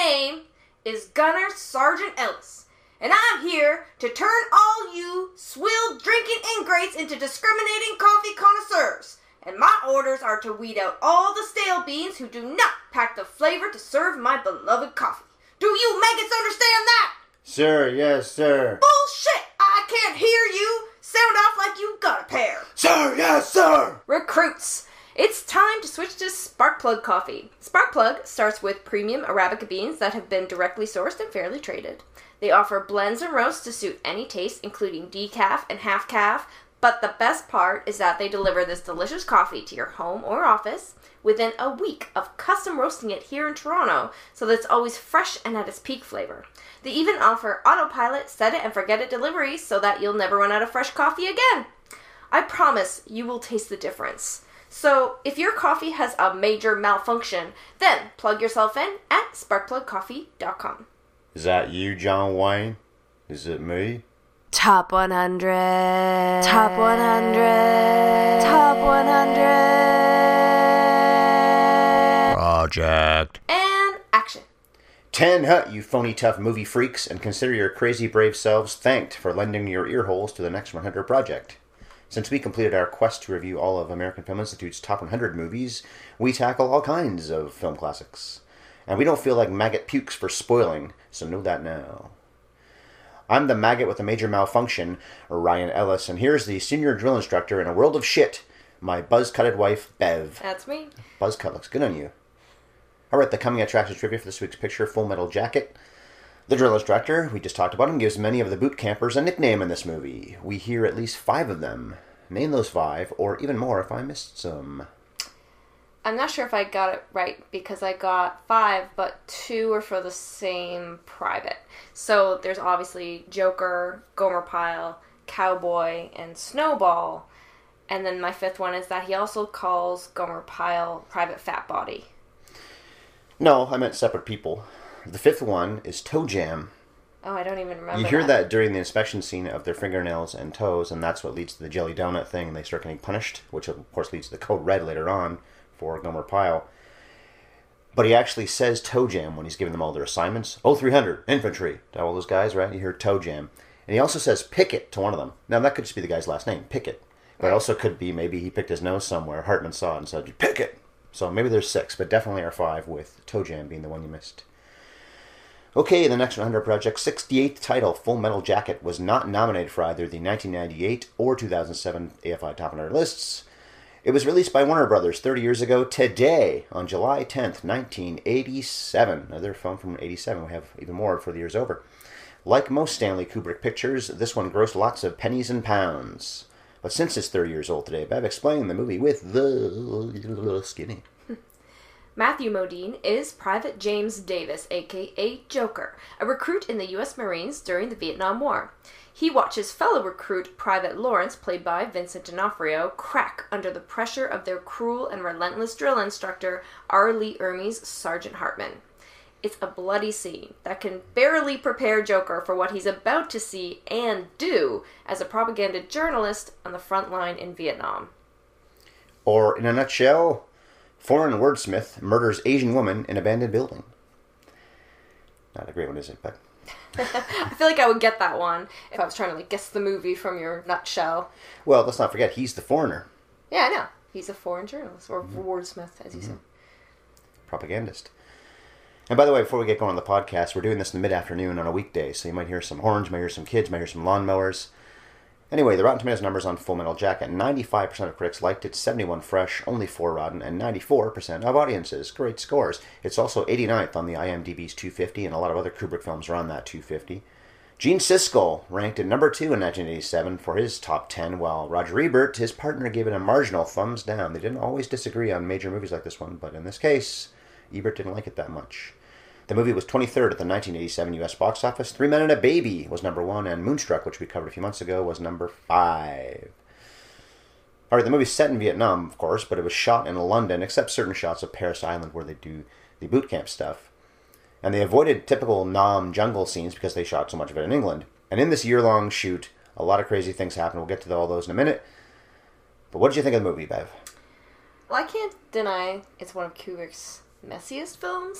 name is Gunner Sergeant Ellis, and I'm here to turn all you swill drinking ingrates into discriminating coffee connoisseurs. And my orders are to weed out all the stale beans who do not pack the flavor to serve my beloved coffee. Do you maggots understand that? Sir, yes, sir. Bullshit! I can't hear you. Sound off like you got a pair. Sir, yes, sir. Recruits, it's time to switch to Sparkplug coffee. Sparkplug starts with premium Arabica beans that have been directly sourced and fairly traded. They offer blends and roasts to suit any taste, including decaf and half calf. But the best part is that they deliver this delicious coffee to your home or office within a week of custom roasting it here in Toronto, so that it's always fresh and at its peak flavor. They even offer autopilot, set it and forget it deliveries so that you'll never run out of fresh coffee again. I promise you will taste the difference. So if your coffee has a major malfunction, then plug yourself in at sparkplugcoffee.com. Is that you, John Wayne? Is it me? Top 100. Top 100. Top 100. Project. And action. 10 hut, you phony tough movie freaks, and consider your crazy brave selves thanked for lending your ear holes to the Next 100 project. Since we completed our quest to review all of American Film Institute's top 100 movies, we tackle all kinds of film classics. And we don't feel like maggot pukes for spoiling, so know that now. I'm the maggot with a major malfunction, Ryan Ellis, and here's the senior drill instructor in a world of shit, my buzz-cutted wife, Bev. That's me. Buzz cut looks good on you. Alright, the coming attractions trivia for this week's picture, Full Metal Jacket. The drill instructor, we just talked about him, gives many of the boot campers a nickname in this movie. We hear at least 5 of them. Name those 5, or even more if I missed some. I'm not sure if I got it right because I got 5, but 2 are for the same private. So there's obviously Joker, Gomer Pyle, Cowboy, and Snowball. And then my 5th one is that he also calls Gomer Pyle Private Fat Body. No, I meant separate people. The 5th one is Toe Jam. Oh, I don't even remember. You hear that during the inspection scene of their fingernails and toes, and that's what leads to the jelly donut thing, and they start getting punished, which of course leads to the code red later on for Gomer Pyle. But he actually says Toe Jam when he's giving them all their assignments. 0300, infantry, to all those guys, right? You hear Toe Jam. And he also says Pickett to one of them. Now, that could just be the guy's last name, Pickett. But it also could be maybe he picked his nose somewhere. Hartman saw it and said, Pickett! So maybe there's 6, but definitely are 5, with Toe Jam being the one you missed. Okay, the Next 100 Project's 68th title, Full Metal Jacket, was not nominated for either the 1998 or 2007 AFI Top 100 lists. It was released by Warner Brothers 30 years ago today, on July 10th, 1987. Another film from 87. We have even more before the year's over. Like most Stanley Kubrick pictures, this one grossed lots of pennies and pounds. But since it's 30 years old today, Bev, explain the movie with the skinny. Matthew Modine is Private James Davis, a.k.a. Joker, a recruit in the U.S. Marines during the Vietnam War. He watches fellow recruit Private Lawrence, played by Vincent D'Onofrio, crack under the pressure of their cruel and relentless drill instructor, R. Lee Ermey's Sergeant Hartman. It's a bloody scene that can barely prepare Joker for what he's about to see and do as a propaganda journalist on the front line in Vietnam. Or, in a nutshell, foreign wordsmith murders Asian woman in abandoned building. Not a great one, is it? But I feel like I would get that one if I was trying to guess the movie from your nutshell. Well, let's not forget, he's the foreigner. Yeah, I know. He's a foreign journalist, or wordsmith, as you said. Propagandist. And by the way, before we get going on the podcast, we're doing this in the mid-afternoon on a weekday, so you might hear some horns, you might hear some kids, you might hear some lawnmowers. Anyway, the Rotten Tomatoes numbers on Full Metal Jacket, 95% of critics liked it, 71 fresh, only 4 rotten, and 94% of audiences. Great scores. It's also 89th on the IMDb's 250, and a lot of other Kubrick films are on that 250. Gene Siskel ranked at number 2 in 1987 for his top 10, while Roger Ebert, his partner, gave it a marginal thumbs down. They didn't always disagree on major movies like this one, but in this case, Ebert didn't like it that much. The movie was 23rd at the 1987 U.S. box office. 3 Men and a Baby was number 1, and Moonstruck, which we covered a few months ago, was number 5. Alright, the movie's set in Vietnam, of course, but it was shot in London, except certain shots of Paris Island where they do the boot camp stuff. And they avoided typical Nam jungle scenes because they shot so much of it in England. And in this year-long shoot, a lot of crazy things happen. We'll get to all those in a minute. But what did you think of the movie, Bev? Well, I can't deny it's one of Kubrick's messiest films.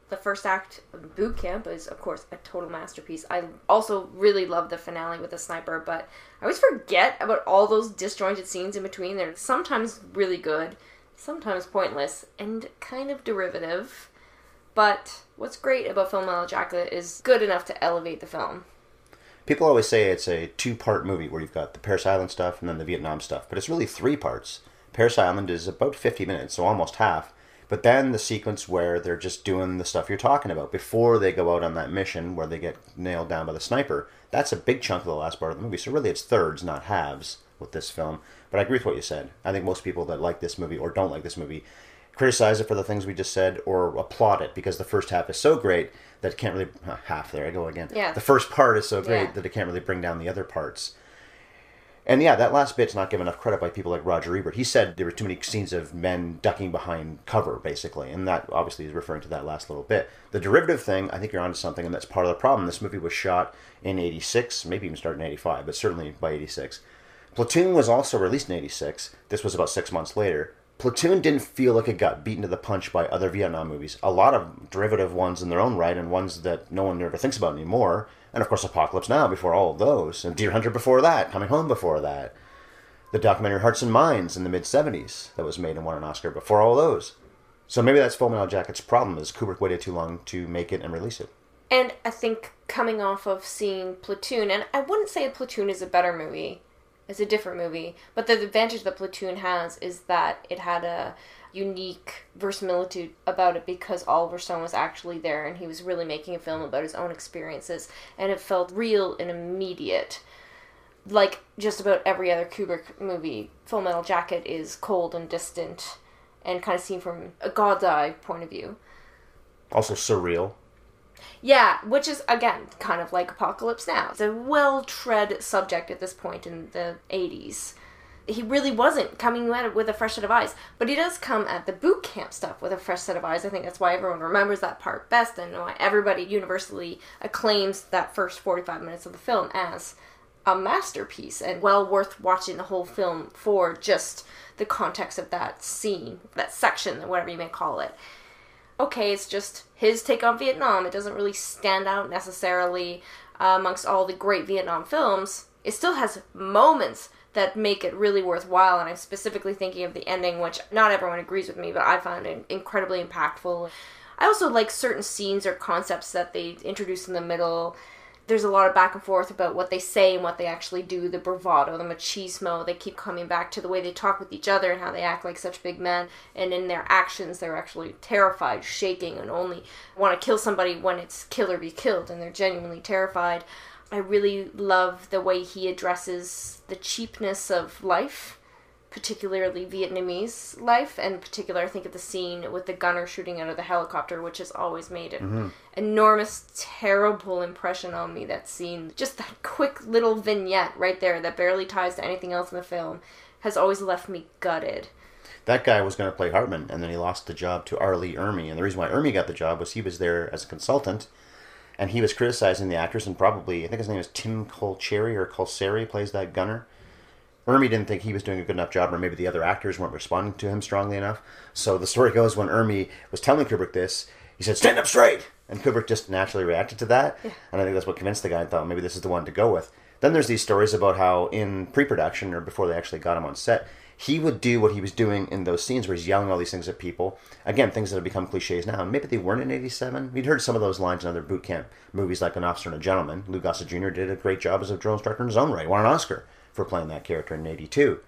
The first act of Boot Camp is, of course, a total masterpiece. I also really love the finale with the sniper, but I always forget about all those disjointed scenes in between. They're sometimes really good, sometimes pointless, and kind of derivative. But what's great about Full Metal Jacket is good enough to elevate the film. People always say it's a 2-part movie where you've got the Parris Island stuff and then the Vietnam stuff, but it's really 3 parts. Parris Island is about 50 minutes, so almost half. But then the sequence where they're just doing the stuff you're talking about before they go out on that mission where they get nailed down by the sniper, that's a big chunk of the last part of the movie. So really it's thirds, not halves with this film. But I agree with what you said. I think most people that like this movie or don't like this movie criticize it for the things we just said or applaud it because the first half is so great that it can't really... half, there I go again. Yeah. The first part is so great that it can't really bring down the other parts. And yeah, that last bit's not given enough credit by people like Roger Ebert. He said there were too many scenes of men ducking behind cover, basically. And that obviously is referring to that last little bit. The derivative thing, I think you're onto something, and that's part of the problem. This movie was shot in 86, maybe even started in 85, but certainly by 86. Platoon was also released in 86. This was about 6 months later. Platoon didn't feel like it got beaten to the punch by other Vietnam movies. A lot of derivative ones in their own right and ones that no one ever thinks about anymore. And of course Apocalypse Now before all of those. And Deer Hunter before that. Coming Home before that. The documentary Hearts and Minds in the mid-70s that was made and won an Oscar before all those. So maybe that's Full Metal Jacket's problem is Kubrick waited too long to make it and release it. And I think coming off of seeing Platoon, and I wouldn't say Platoon is a better movie. It's a different movie. But the advantage that Platoon has is that it had a unique verisimilitude about it because Oliver Stone was actually there and he was really making a film about his own experiences. And it felt real and immediate. Like just about every other Kubrick movie, Full Metal Jacket is cold and distant and kind of seen from a God's eye point of view. Also surreal. Yeah, which is, again, kind of like Apocalypse Now. It's a well-tread subject at this point in the 80s. He really wasn't coming at it with a fresh set of eyes, but he does come at the boot camp stuff with a fresh set of eyes. I think that's why everyone remembers that part best and why everybody universally acclaims that first 45 minutes of the film as a masterpiece and well worth watching the whole film for just the context of that scene, that section, whatever you may call it. Okay, it's just his take on Vietnam. It doesn't really stand out necessarily amongst all the great Vietnam films. It still has moments that make it really worthwhile, and I'm specifically thinking of the ending, which not everyone agrees with me, but I found it incredibly impactful. I also like certain scenes or concepts that they introduce in the middle. There's a lot of back and forth about what they say and what they actually do, the bravado, the machismo. They keep coming back to the way they talk with each other and how they act like such big men. And in their actions, they're actually terrified, shaking, and only want to kill somebody when it's kill or be killed. And they're genuinely terrified. I really love the way he addresses the cheapness of life, particularly Vietnamese life, and in particular I think of the scene with the gunner shooting out of the helicopter, which has always made an enormous, terrible impression on me, that scene. Just that quick little vignette right there that barely ties to anything else in the film has always left me gutted. That guy was going to play Hartman, and then he lost the job to R. Lee Ermey, and the reason why Ermey got the job was he was there as a consultant, and he was criticizing the actors, and probably, I think his name is Tim Colcheri, or Colseri, plays that gunner. Ermey didn't think he was doing a good enough job, or maybe the other actors weren't responding to him strongly enough. So the story goes, when Ermey was telling Kubrick this, he said, "Stand up straight!" And Kubrick just naturally reacted to that. Yeah. And I think that's what convinced the guy and thought maybe this is the one to go with. Then there's these stories about how in pre-production, or before they actually got him on set, he would do what he was doing in those scenes where he's yelling all these things at people. Again, things that have become cliches now. And maybe they weren't in 87. We'd heard some of those lines in other boot camp movies like An Officer and a Gentleman. Lou Gossett Jr. did a great job as a drill instructor in his own right. Won an Oscar for playing that character in 82.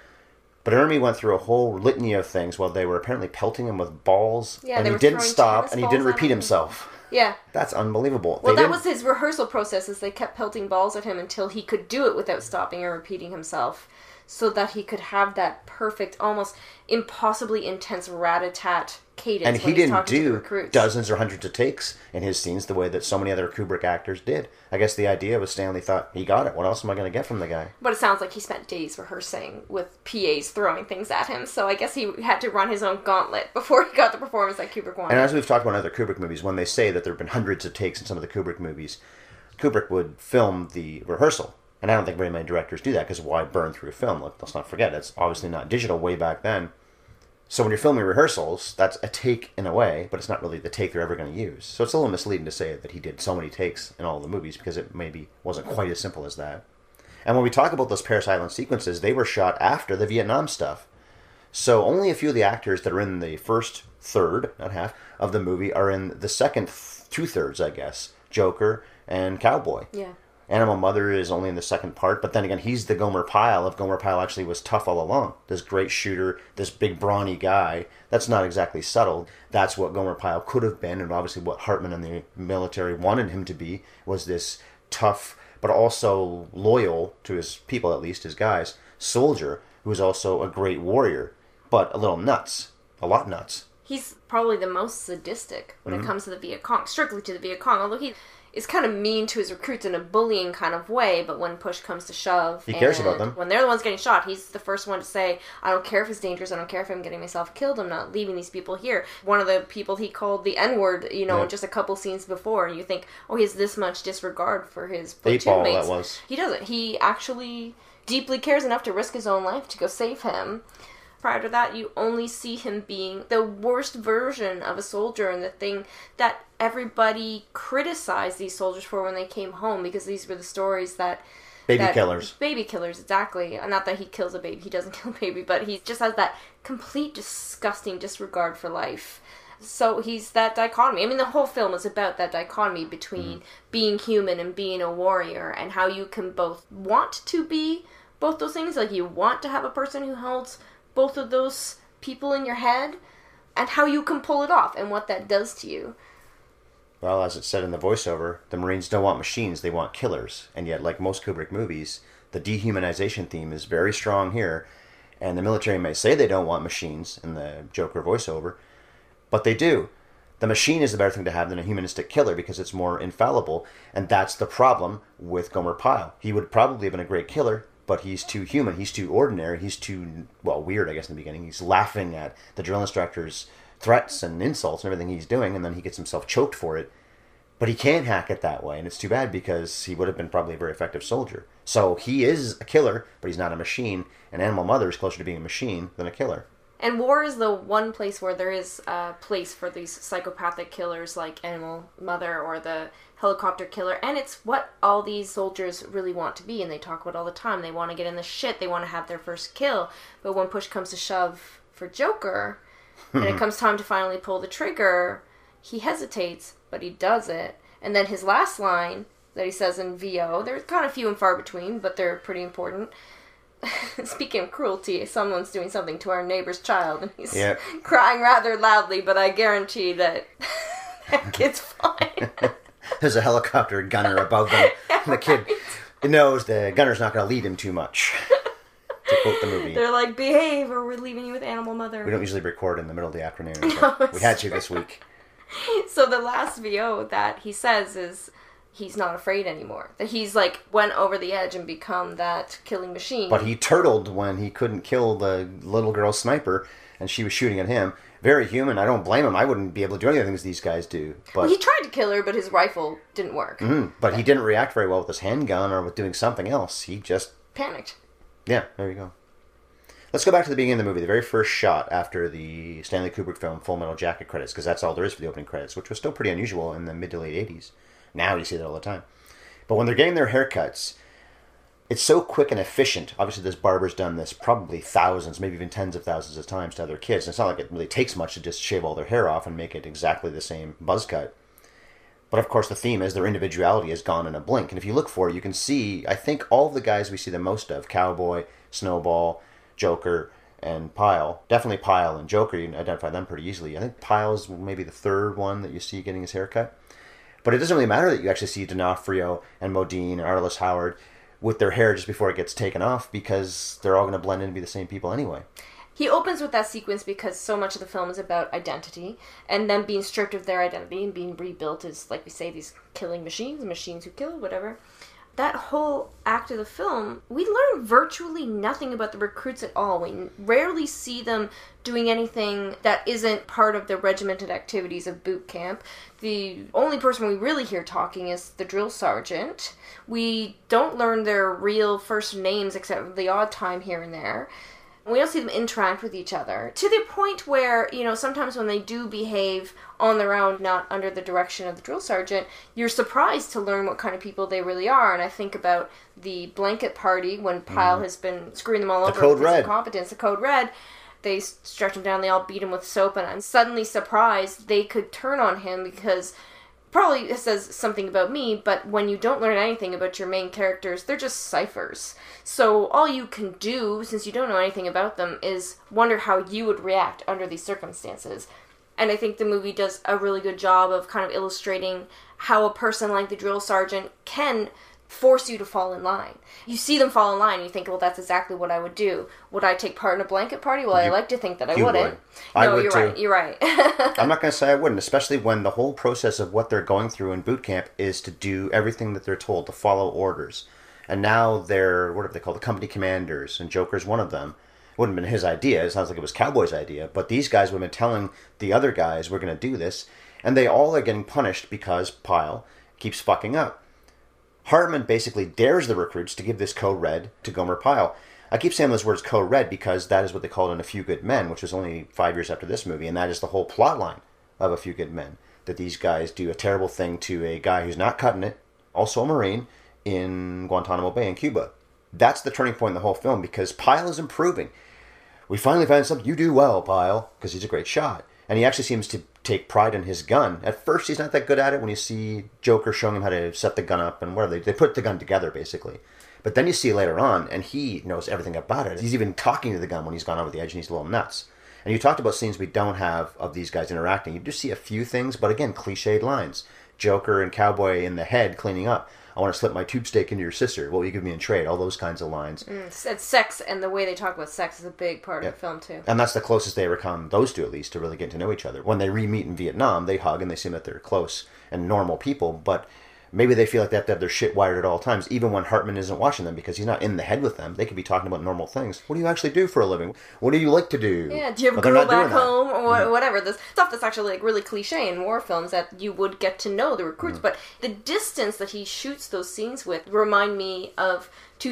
But Ermey went through a whole litany of things while they were apparently pelting him with balls. Yeah, and he didn't stop, and he didn't repeat himself. Yeah. That's unbelievable. Well, that was his rehearsal process, is they kept pelting balls at him until he could do it without stopping or repeating himself, so that he could have that perfect, almost impossibly intense rat-a-tat cadence. And he didn't do dozens or hundreds of takes in his scenes the way that so many other Kubrick actors did. I guess the idea was Stanley thought, he got it. What else am I going to get from the guy? But it sounds like he spent days rehearsing with PAs throwing things at him, so I guess he had to run his own gauntlet before he got the performance that Kubrick wanted. And as we've talked about in other Kubrick movies, when they say that there have been hundreds of takes in some of the Kubrick movies, Kubrick would film the rehearsal. And I don't think very many directors do that, because why burn through a film? Let's not forget, it's obviously not digital way back then. So when you're filming rehearsals, that's a take in a way, but it's not really the take they're ever going to use. So it's a little misleading to say that he did so many takes in all the movies, because it maybe wasn't quite as simple as that. And when we talk about those Paris Island sequences, they were shot after the Vietnam stuff. So only a few of the actors that are in the first third, not half, of the movie are in the second two-thirds, I guess. Joker and Cowboy. Yeah. Animal Mother is only in the second part, but then again, he's the Gomer Pyle if Gomer Pyle actually was tough all along. This great shooter, this big brawny guy. That's not exactly subtle. That's what Gomer Pyle could have been, and obviously what Hartman and the military wanted him to be, was this tough, but also loyal to his people, at least his guys, soldier, who was also a great warrior, but a little nuts. A lot nuts. He's probably the most sadistic when it comes to the Viet Cong, strictly to the Viet Cong, although he is kind of mean to his recruits in a bullying kind of way, but when push comes to shove... He cares about them. When they're the ones getting shot, he's the first one to say, I don't care if it's dangerous, I don't care if I'm getting myself killed, I'm not leaving these people here. One of the people he called the N-word, just a couple scenes before, and you think, oh, he has this much disregard for his platoon mates. That was. He doesn't. He actually deeply cares enough to risk his own life to go save him. Prior to that, you only see him being the worst version of a soldier, and the thing that everybody criticized these soldiers for when they came home, because these were the stories that... Killers. Baby killers, exactly. Not that he kills a baby, he doesn't kill a baby, but he just has that complete disgusting disregard for life. So he's that dichotomy. I mean, the whole film is about that dichotomy between being human and being a warrior, and how you can both want to be both those things, like you want to have a person who holds both of those people in your head, and how you can pull it off, and what that does to you. Well, as it said in the voiceover, the Marines don't want machines, they want killers. And yet, like most Kubrick movies, the dehumanization theme is very strong here. And the military may say they don't want machines in the Joker voiceover, but they do. The machine is the better thing to have than a humanistic killer, because it's more infallible. And that's the problem with Gomer Pyle. He would probably have been a great killer, but he's too human, he's too ordinary, he's too, weird, I guess, in the beginning. He's laughing at the drill instructor's threats and insults and everything he's doing, and then he gets himself choked for it. But he can't hack it that way, and it's too bad, because he would have been probably a very effective soldier. So he is a killer, but he's not a machine, and Animal Mother is closer to being a machine than a killer. And war is the one place where there is a place for these psychopathic killers like Animal Mother or the helicopter killer, and it's what all these soldiers really want to be, and they talk about all the time. They want to get in the shit, they want to have their first kill, but when push comes to shove for Joker, and it comes time to finally pull the trigger, he hesitates, but he does it. And then his last line that he says in VO, they're kind of few and far between, but they're pretty important. Speaking of cruelty, someone's doing something to our neighbor's child, and he's crying rather loudly, but I guarantee that that kid's fine. There's a helicopter gunner above them, and the kid knows the gunner's not going to lead him too much, to quote the movie. They're like, behave, or we're leaving you with Animal Mother. We don't usually record in the middle of the afternoon, but we had to this week. So the last VO that he says is he's not afraid anymore. That he's went over the edge and become that killing machine. But he turtled when he couldn't kill the little girl sniper, and she was shooting at him. Very human. I don't blame him. I wouldn't be able to do any of the things these guys do. But well, he tried to kill her, but his rifle didn't work. But he didn't react very well with his handgun or with doing something else. He just panicked. Yeah, there you go. Let's go back to the beginning of the movie, the very first shot after the Stanley Kubrick film Full Metal Jacket credits, because that's all there is for the opening credits, which was still pretty unusual in the mid to late 80s. Now you see that all the time. But when they're getting their haircuts, it's so quick and efficient. Obviously, this barber's done this probably thousands, maybe even tens of thousands of times to other kids. And it's not like it really takes much to just shave all their hair off and make it exactly the same buzz cut. But of course, the theme is their individuality is gone in a blink. And if you look for it, you can see, I think, all of the guys we see the most of, Cowboy, Snowball, Joker, and Pyle. Definitely Pyle and Joker, you can identify them pretty easily. I think Pyle's maybe the third one that you see getting his haircut. But it doesn't really matter that you actually see D'Onofrio and Modine and Arliss Howard with their hair just before it gets taken off, because they're all going to blend in and be the same people anyway. He opens with that sequence because so much of the film is about identity, and them being stripped of their identity and being rebuilt as, like we say, these killing machines who kill, whatever. That whole act of the film, we learn virtually nothing about the recruits at all. We rarely see them doing anything that isn't part of the regimented activities of boot camp. The only person we really hear talking is the drill sergeant. We don't learn their real first names except for the odd time here and there. We don't see them interact with each other. To the point where, sometimes when they do behave on their own, not under the direction of the drill sergeant, you're surprised to learn what kind of people they really are. And I think about the blanket party when Pyle has been screwing them all over with his incompetence, the Code Red. They stretch him down, they all beat him with soap, and I'm suddenly surprised they could turn on him because... Probably it says something about me, but when you don't learn anything about your main characters, they're just ciphers. So all you can do, since you don't know anything about them, is wonder how you would react under these circumstances. And I think the movie does a really good job of kind of illustrating how a person like the drill sergeant can force you to fall in line. You see them fall in line, and you think, well, that's exactly what I would do. Would I take part in a blanket party? Well, I like to think that I wouldn't. Would. I would you're too. Right. You're right. I'm not going to say I wouldn't, especially when the whole process of what they're going through in boot camp is to do everything that they're told, to follow orders. And now they're, what are they called, the company commanders, and Joker's one of them. It wouldn't have been his idea. It sounds like it was Cowboy's idea. But these guys would have been telling the other guys, we're going to do this. And they all are getting punished because Pyle keeps fucking up. Hartman basically dares the recruits to give this Code Red to Gomer Pyle. I keep saying those words Code Red because that is what they called in A Few Good Men, which was only 5 years after this movie, and that is the whole plot line of A Few Good Men. That these guys do a terrible thing to a guy who's not cutting it, also a Marine, in Guantanamo Bay in Cuba. That's the turning point in the whole film because Pyle is improving. We finally found something you do well, Pyle, because he's a great shot. And he actually seems to take pride in his gun. At first, he's not that good at it when you see Joker showing him how to set the gun up and whatever. They put the gun together, basically. But then you see later on, and he knows everything about it. He's even talking to the gun when he's gone over the edge and he's a little nuts. And you talked about scenes we don't have of these guys interacting. You do see a few things, but again, cliched lines. Joker and Cowboy in the head cleaning up. I want to slip my tube steak into your sister. What will you give me in trade? All those kinds of lines. It's sex, and the way they talk about sex is a big part of the film, too. And that's the closest they ever come, those two at least, to really getting to know each other. When they re-meet in Vietnam, they hug and they seem that they're close and normal people, but maybe they feel like they have to have their shit wired at all times, even when Hartman isn't watching them, because he's not in the head with them. They could be talking about normal things. What do you actually do for a living? What do you like to do? Yeah, do you have a girl back home? Or whatever. The stuff that's actually really cliche in war films that you would get to know the recruits. But the distance that he shoots those scenes with remind me of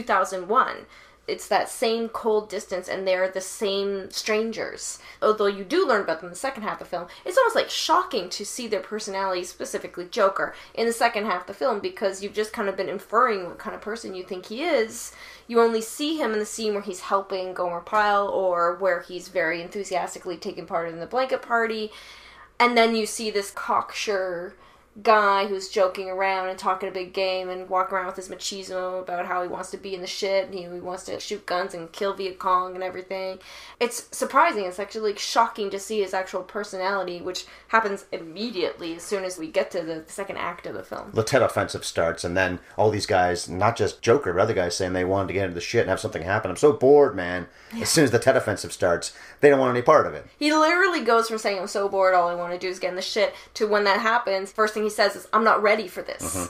2001. It's that same cold distance, and they're the same strangers. Although you do learn about them in the second half of the film, it's almost like shocking to see their personalities, specifically Joker, in the second half of the film, because you've just kind of been inferring what kind of person you think he is. You only see him in the scene where he's helping Gomer Pyle, or where he's very enthusiastically taking part in the blanket party, and then you see this cocksure guy who's joking around and talking a big game and walking around with his machismo about how he wants to be in the shit and he wants to shoot guns and kill Viet Cong and everything. It's surprising. It's actually shocking to see his actual personality, which happens immediately as soon as we get to the second act of the film. The Tet Offensive starts, and then all these guys, not just Joker, but other guys saying they wanted to get into the shit and have something happen. I'm so bored, man. Yeah. As soon as the Tet Offensive starts, they don't want any part of it. He literally goes from saying, I'm so bored, all I want to do is get in the shit, to when that happens, first thing he says is, I'm not ready for this.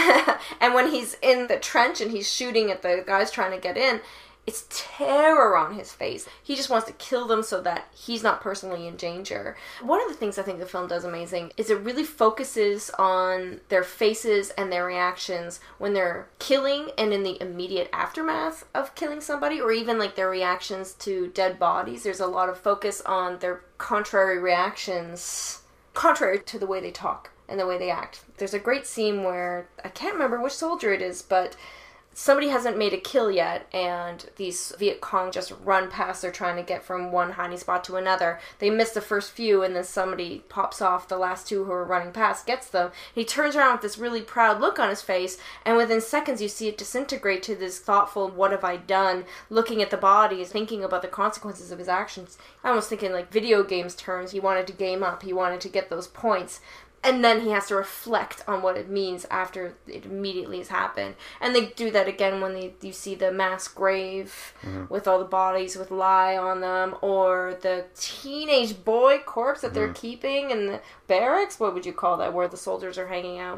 And when he's in the trench and he's shooting at the guys trying to get in, it's terror on his face. He just wants to kill them so that he's not personally in danger. One of the things I think the film does amazing is it really focuses on their faces and their reactions when they're killing and in the immediate aftermath of killing somebody, or even like their reactions to dead bodies. There's a lot of focus on their contrary reactions, contrary to the way they talk and the way they act. There's a great scene where, I can't remember which soldier it is, but somebody hasn't made a kill yet, and these Viet Cong just run past. They're trying to get from one hiding spot to another. They miss the first few, and then somebody pops off the last two who are running past, gets them. He turns around with this really proud look on his face, and within seconds you see it disintegrate to this thoughtful, what have I done, looking at the bodies, thinking about the consequences of his actions. I almost think in like video games terms, he wanted to game up, he wanted to get those points. And then he has to reflect on what it means after it immediately has happened. And they do that again when you see the mass grave with all the bodies with lye on them, or the teenage boy corpse that they're keeping in the barracks. What would you call that, where the soldiers are hanging out?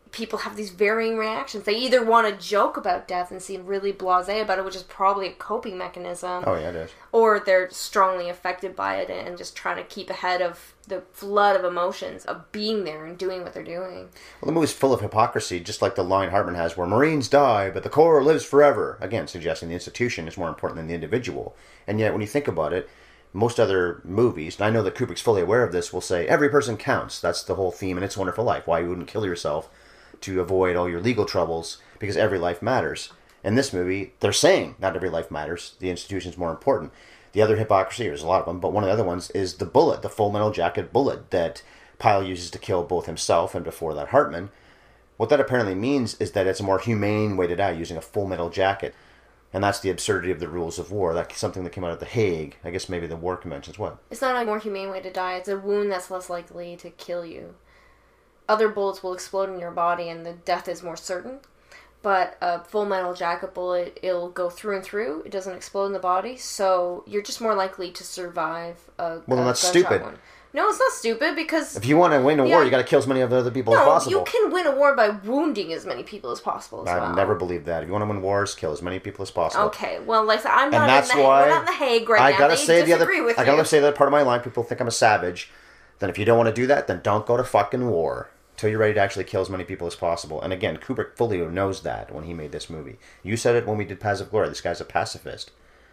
people have these varying reactions. They either want to joke about death and seem really blasé about it, which is probably a coping mechanism. Oh, yeah, it is. Or they're strongly affected by it and just trying to keep ahead of the flood of emotions of being there and doing what they're doing. Well, the movie's full of hypocrisy, just like the line Hartman has where Marines die, but the Corps lives forever. Again, suggesting the institution is more important than the individual. And yet, when you think about it, most other movies, and I know that Kubrick's fully aware of this, will say, every person counts. That's the whole theme in It's a Wonderful Life. Why you wouldn't kill yourself to avoid all your legal troubles, because every life matters. In this movie, they're saying not every life matters. The institution's more important. The other hypocrisy, there's a lot of them, but one of the other ones is the bullet, the Full Metal Jacket bullet that Pyle uses to kill both himself and before that Hartman. What that apparently means is that it's a more humane way to die using a full metal jacket. And that's the absurdity of the rules of war. That's something that came out of The Hague. I guess maybe the war conventions. What? It's not a more humane way to die. It's a wound that's less likely to kill you. Other bullets will explode in your body and the death is more certain. But a Full Metal Jacket bullet, it'll go through and through. It doesn't explode in the body. So you're just more likely to survive a Well, that's gunshot stupid. wound. No, it's not stupid because... If you want to win a war, you got to kill as many of the other people as possible. No, you can win a war by wounding as many people as possible as well. I've never believed that. If you want to win wars, kill as many people as possible. Okay, well, like I said, I'm And not that's in the, why we're not in the Hague right now. gotta They say disagree with I you. gotta say that part of my line. People think I'm a savage. Then if you don't want to do that, then don't go to fucking war till you're ready to actually kill as many people as possible. And again, Kubrick fully knows that when he made this movie. You said it when we did Paths of Glory. This guy's a pacifist.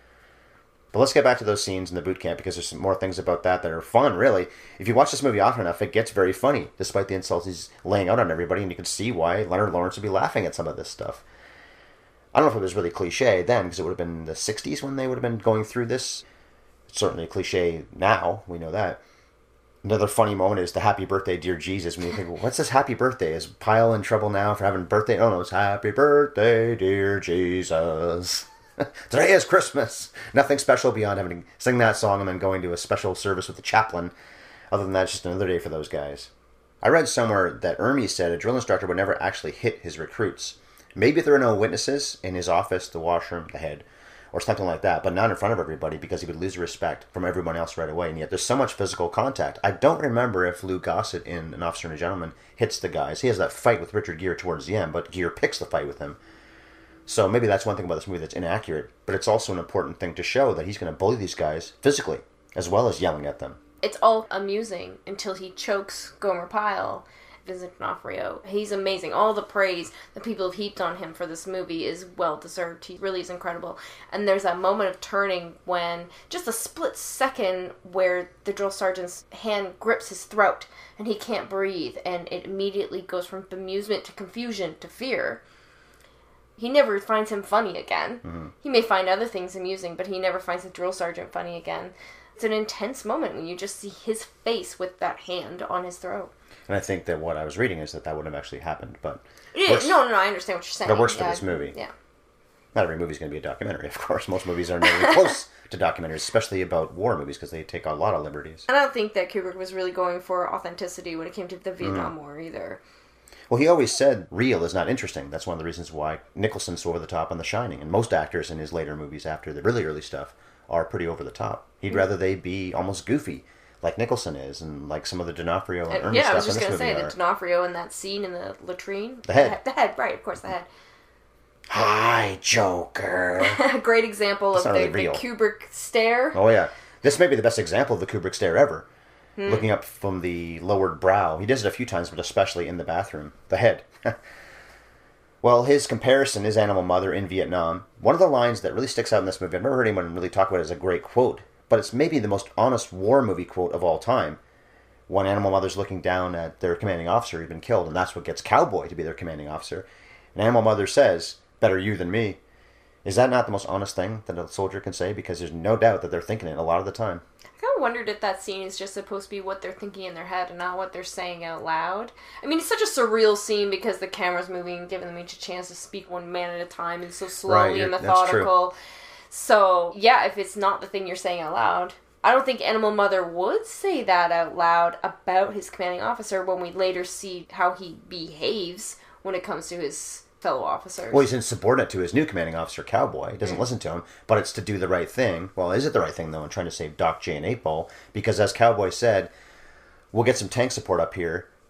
But let's get back to those scenes in the boot camp, because there's some more things about that are fun, really. If you watch this movie often enough, it gets very funny, despite the insults he's laying out on everybody, and you can see why Leonard Lawrence would be laughing at some of this stuff. I don't know if it was really cliche then, because it would have been the 60s when they would have been going through this. It's certainly a cliche now, we know that. Another funny moment is the happy birthday, dear Jesus. When you think, well, what's this happy birthday? Is Pyle in trouble now for having a birthday? Oh no, it's happy birthday, dear Jesus. Today is Christmas. Nothing special beyond having to sing that song and then going to a special service with the chaplain. Other than that, it's just another day for those guys. I read somewhere that Ermey said a drill instructor would never actually hit his recruits. Maybe there are no witnesses in his office, the washroom, the head, or something like that, but not in front of everybody, because he would lose respect from everyone else right away. And yet there's so much physical contact. I don't remember if Lou Gossett in An Officer and a Gentleman hits the guys. He has that fight with Richard Gere towards the end, but Gere picks the fight with him. So maybe that's one thing about this movie that's inaccurate, but it's also an important thing to show that he's going to bully these guys physically, as well as yelling at them. It's all amusing until he chokes Gomer Pyle, Vincent D'Onofrio. He's amazing. All the praise that people have heaped on him for this movie is well-deserved. He really is incredible. And there's that moment of turning when, just a split second, where the drill sergeant's hand grips his throat and he can't breathe, and it immediately goes from bemusement to confusion to fear. He never finds him funny again. Mm-hmm. He may find other things amusing, but he never finds the drill sergeant funny again. It's an intense moment when you just see his face with that hand on his throat. And I think that what I was reading is that wouldn't have actually happened, but... No, I understand what you're saying. But it works for this movie. Yeah. Not every movie's going to be a documentary, of course. Most movies are never close to documentaries, especially about war movies, because they take a lot of liberties. And I don't think that Kubrick was really going for authenticity when it came to the Vietnam War either. Well, he always said real is not interesting. That's one of the reasons why Nicholson's so over the top on The Shining. And most actors in his later movies after the really early stuff are pretty over the top. He'd rather they be almost goofy, like Nicholson is, and like some of the D'Onofrio and Ermey stuff in this movie. Yeah, I was just going to say, the D'Onofrio in that scene in the latrine. The head. The head, right, of course, the head. Hi, Joker. A great example of the Kubrick stare. Oh, yeah. This may be the best example of the Kubrick stare ever. Looking up from the lowered brow. He does it a few times, but especially in the bathroom. The head. Well, his comparison is Animal Mother in Vietnam. One of the lines that really sticks out in this movie, I've never heard anyone really talk about it as a great quote, but it's maybe the most honest war movie quote of all time. When Animal Mother's looking down at their commanding officer who's been killed, and that's what gets Cowboy to be their commanding officer. And Animal Mother says, "Better you than me." Is that not the most honest thing that a soldier can say? Because there's no doubt that they're thinking it a lot of the time. I kind of wondered if that scene is just supposed to be what they're thinking in their head and not what they're saying out loud. I mean, it's such a surreal scene because the camera's moving and giving them each a chance to speak one man at a time and so slowly and methodical. That's true. So, yeah, if it's not the thing you're saying out loud, I don't think Animal Mother would say that out loud about his commanding officer when we later see how he behaves when it comes to his fellow officers. Well, he's insubordinate to his new commanding officer, Cowboy. He doesn't listen to him, but it's to do the right thing. Well, is it the right thing, though, in trying to save Doc J and 8 Ball? Because as Cowboy said, we'll get some tank support up here,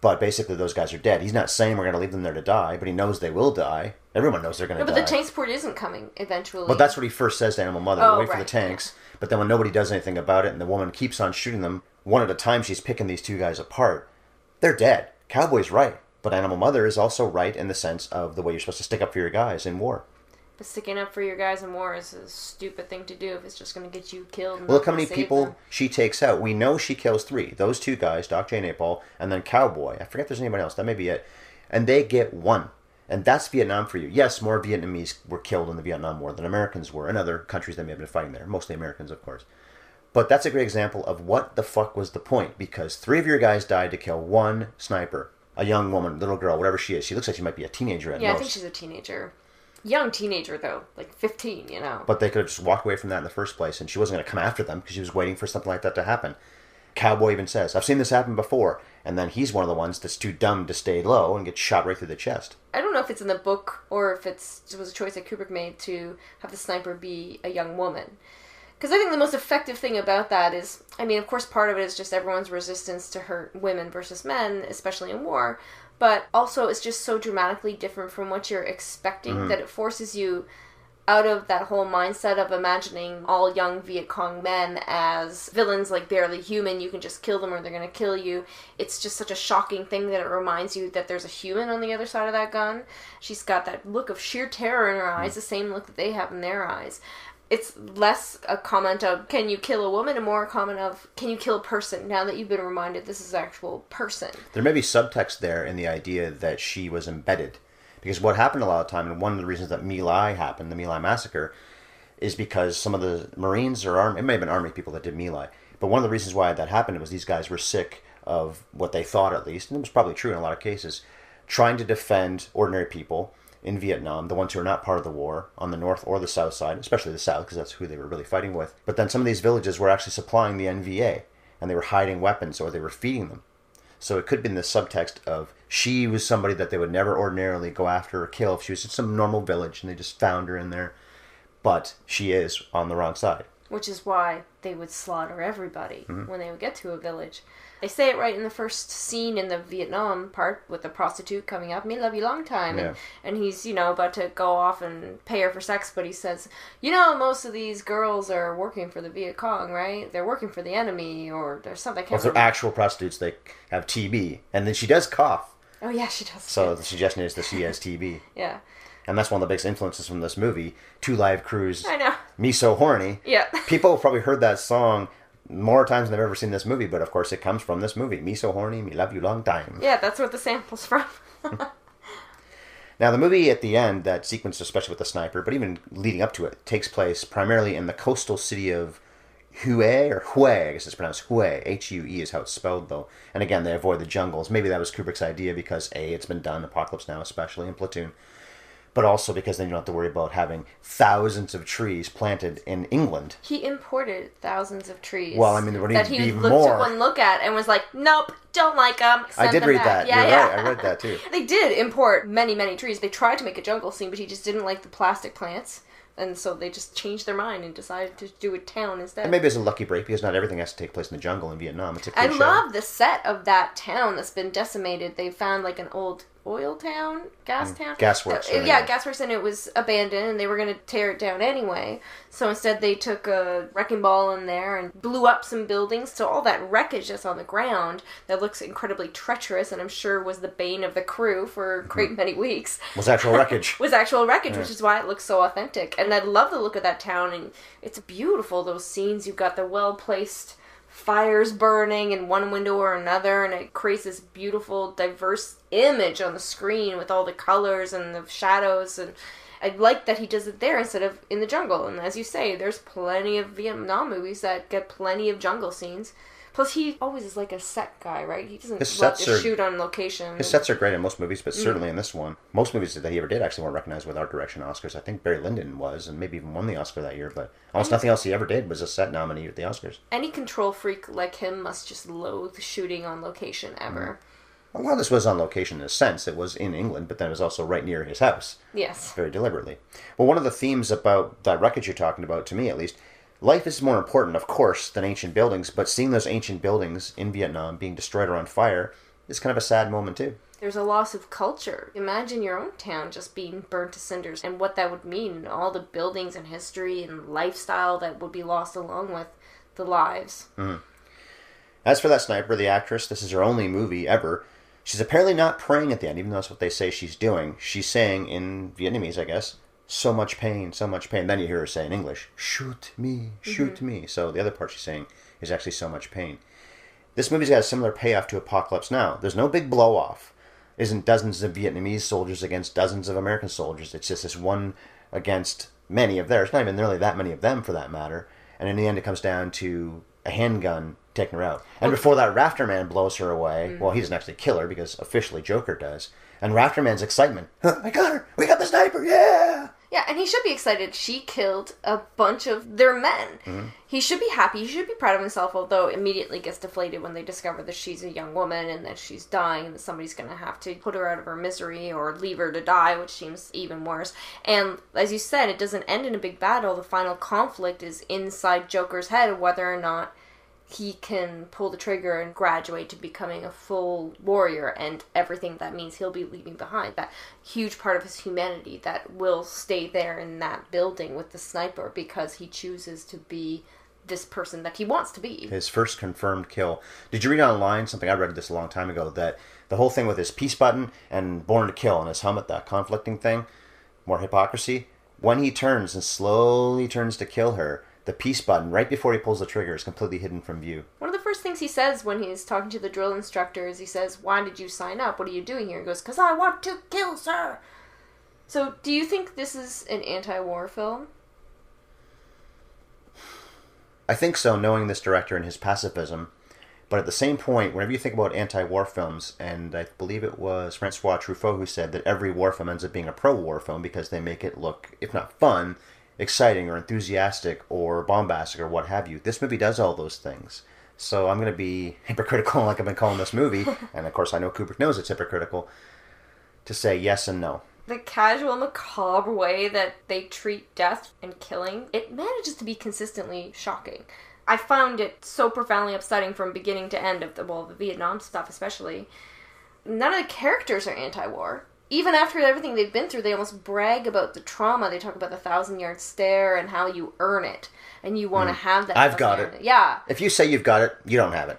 But basically, those guys are dead. He's not saying we're going to leave them there to die, but he knows they will die. Everyone knows they're going to die. But the tank support isn't coming eventually. But that's what he first says to Animal Mother. Wait for the tanks. Yeah. But then when nobody does anything about it and the woman keeps on shooting them, one at a time she's picking these two guys apart. They're dead. Cowboy's right. But Animal Mother is also right in the sense of the way you're supposed to stick up for your guys in war. But sticking up for your guys in war is a stupid thing to do if it's just going to get you killed. Well, look how many people she takes out. We know she kills 3. Those 2 guys, Doc J. Napal, and then Cowboy. I forget if there's anybody else. That may be it. And they get 1. And that's Vietnam for you. Yes, more Vietnamese were killed in the Vietnam War than Americans were, and other countries that may have been fighting there. Mostly Americans, of course. But that's a great example of what the fuck was the point. Because 3 of your guys died to kill 1 sniper. A young woman, little girl, whatever she is. She looks like she might be a teenager at most. Yeah, I think she's a teenager. Young teenager, though. Like 15, you know. But they could have just walked away from that in the first place, and she wasn't going to come after them because she was waiting for something like that to happen. Cowboy even says, I've seen this happen before. And then he's one of the ones that's too dumb to stay low and gets shot right through the chest. I don't know if it's in the book or if it was a choice that Kubrick made to have the sniper be a young woman. Because I think the most effective thing about that is, I mean, of course, part of it is just everyone's resistance to hurt women versus men, especially in war. But also, it's just so dramatically different from what you're expecting that it forces you out of that whole mindset of imagining all young Viet Cong men as villains, like barely human. You can just kill them or they're going to kill you. It's just such a shocking thing that it reminds you that there's a human on the other side of that gun. She's got that look of sheer terror in her eyes, the same look that they have in their eyes. It's less a comment of, can you kill a woman, and more a comment of, can you kill a person, now that you've been reminded this is an actual person. There may be subtext there in the idea that she was embedded. Because what happened a lot of the time, and one of the reasons that My Lai happened, the My Lai massacre, is because some of the Marines or Army, it may have been Army people that did My Lai, but one of the reasons why that happened was these guys were sick of what they thought, at least, and it was probably true in a lot of cases, trying to defend ordinary people in Vietnam, the ones who are not part of the war, on the north or the south side, especially the south, because that's who they were really fighting with. But then some of these villages were actually supplying the NVA, and they were hiding weapons, or they were feeding them. So it could have been the subtext of, she was somebody that they would never ordinarily go after or kill if she was in some normal village, and they just found her in there. But she is on the wrong side. Which is why they would slaughter everybody when they would get to a village. They say it right in the first scene in the Vietnam part with the prostitute coming up, me love you long time. Yeah. And he's, about to go off and pay her for sex, but he says, most of these girls are working for the Viet Cong, right? They're working for the enemy, or there's something. Well, if they're actual prostitutes, they have TB. And then she does cough. Oh, yeah, she does. So the suggestion is that she has TB. Yeah. And that's one of the biggest influences from this movie. 2 Live Crews. I know. Me So Horny. Yeah. People have probably heard that song more times than they've ever seen this movie, but of course it comes from this movie. Me So Horny, Me Love You Long Time. Yeah, that's what the sample's from. Now, the movie at the end, that sequence, especially with the sniper, but even leading up to it, takes place primarily in the coastal city of Hue, or Hue, I guess it's pronounced Hue. H-U-E is how it's spelled, though. And again, they avoid the jungles. Maybe that was Kubrick's idea because, A, it's been done, Apocalypse Now especially, in Platoon. But also because then you don't have to worry about having thousands of trees planted in England. He imported thousands of trees. Well, I mean, there would that need to he be took more. one look at and was like, nope, don't like them. I did read that. Yeah, You're right. I read that too. They did import many, many trees. They tried to make a jungle scene, but he just didn't like the plastic plants. And so they just changed their mind and decided to do a town instead. And maybe it's a lucky break because not everything has to take place in the jungle in Vietnam. It's a I cliche. love the set of that town that's been decimated. They found like an old oil town, gas town. Gasworks. Yeah, gasworks, and it was abandoned, and they were going to tear it down anyway. So instead, they took a wrecking ball in there and blew up some buildings. So all that wreckage that's on the ground that looks incredibly treacherous, and I'm sure was the bane of the crew for a great many weeks, was actual wreckage. Which is why it looks so authentic. And I love the look of that town, and it's beautiful. Those scenes, you've got the well placed fires burning in one window or another, and it creates this beautiful, diverse image on the screen with all the colors and the shadows, and I like that he does it there instead of in the jungle. And as you say, there's plenty of Vietnam movies that get plenty of jungle scenes. Plus, he always is like a set guy, right? He doesn't love to shoot on location. His sets are great in most movies, but certainly in this one. Most movies that he ever did actually weren't recognized with art direction Oscars. I think Barry Lyndon was, and maybe even won the Oscar that year, but almost nothing else he ever did was a set nominee at the Oscars. Any control freak like him must just loathe shooting on location ever. A lot of this was on location in a sense. It was in England, but then it was also right near his house. Yes. Very deliberately. Well, one of the themes about that wreckage you're talking about, to me at least, life is more important, of course, than ancient buildings, but seeing those ancient buildings in Vietnam being destroyed or on fire is kind of a sad moment too. There's a loss of culture. Imagine your own town just being burnt to cinders and what that would mean. All the buildings and history and lifestyle that would be lost along with the lives. Mm-hmm. As for that sniper, the actress, this is her only movie ever. She's apparently not praying at the end, even though that's what they say she's doing. She's saying in Vietnamese, I guess, so much pain, so much pain. Then you hear her say in English, shoot me, shoot me. So the other part she's saying is actually so much pain. This movie's got a similar payoff to Apocalypse Now. There's no big blow-off. Isn't dozens of Vietnamese soldiers against dozens of American soldiers. It's just this one against many of theirs. Not even really that many of them, for that matter. And in the end, it comes down to a handgun taking her out. And before that, Rafter Man blows her away. Well, he doesn't actually kill her, because officially Joker does. And Rafter Man's excitement. I got her! We got the sniper! Yeah! Yeah, and he should be excited. She killed a bunch of their men. He should be happy. He should be proud of himself, although immediately gets deflated when they discover that she's a young woman and that she's dying and that somebody's going to have to put her out of her misery or leave her to die, which seems even worse. And as you said, it doesn't end in a big battle. The final conflict is inside Joker's head, whether or not he can pull the trigger and graduate to becoming a full warrior, and everything that means he'll be leaving behind. That huge part of his humanity that will stay there in that building with the sniper because he chooses to be this person that he wants to be. His first confirmed kill. Did you read online something? I read this a long time ago, that the whole thing with his peace button and Born to Kill and his helmet, that conflicting thing, more hypocrisy, when he turns and slowly turns to kill her, the peace button, right before he pulls the trigger, is completely hidden from view. One of the first things he says when he's talking to the drill instructor is he says, "Why did you sign up? What are you doing here?" He goes, "'Cause I want to kill, sir." So, do you think this is an anti-war film? I think so, knowing this director and his pacifism. But at the same point, whenever you think about anti-war films, and I believe it was Francois Truffaut who said that every war film ends up being a pro-war film because they make it look, if not fun, exciting or enthusiastic or bombastic or what have you. This movie does all those things. So I'm going to be hypocritical like I've been calling this movie, and of course I know Kubrick knows it's hypocritical, to say yes and no. The casual, macabre way that they treat death and killing, it manages to be consistently shocking. I found it so profoundly upsetting from beginning to end of the Vietnam stuff especially. None of the characters are anti-war. Even after everything they've been through, they almost brag about the trauma. They talk about the 1,000-yard stare and how you earn it. And you want to have that. I've got it. Yeah. If you say you've got it, you don't have it.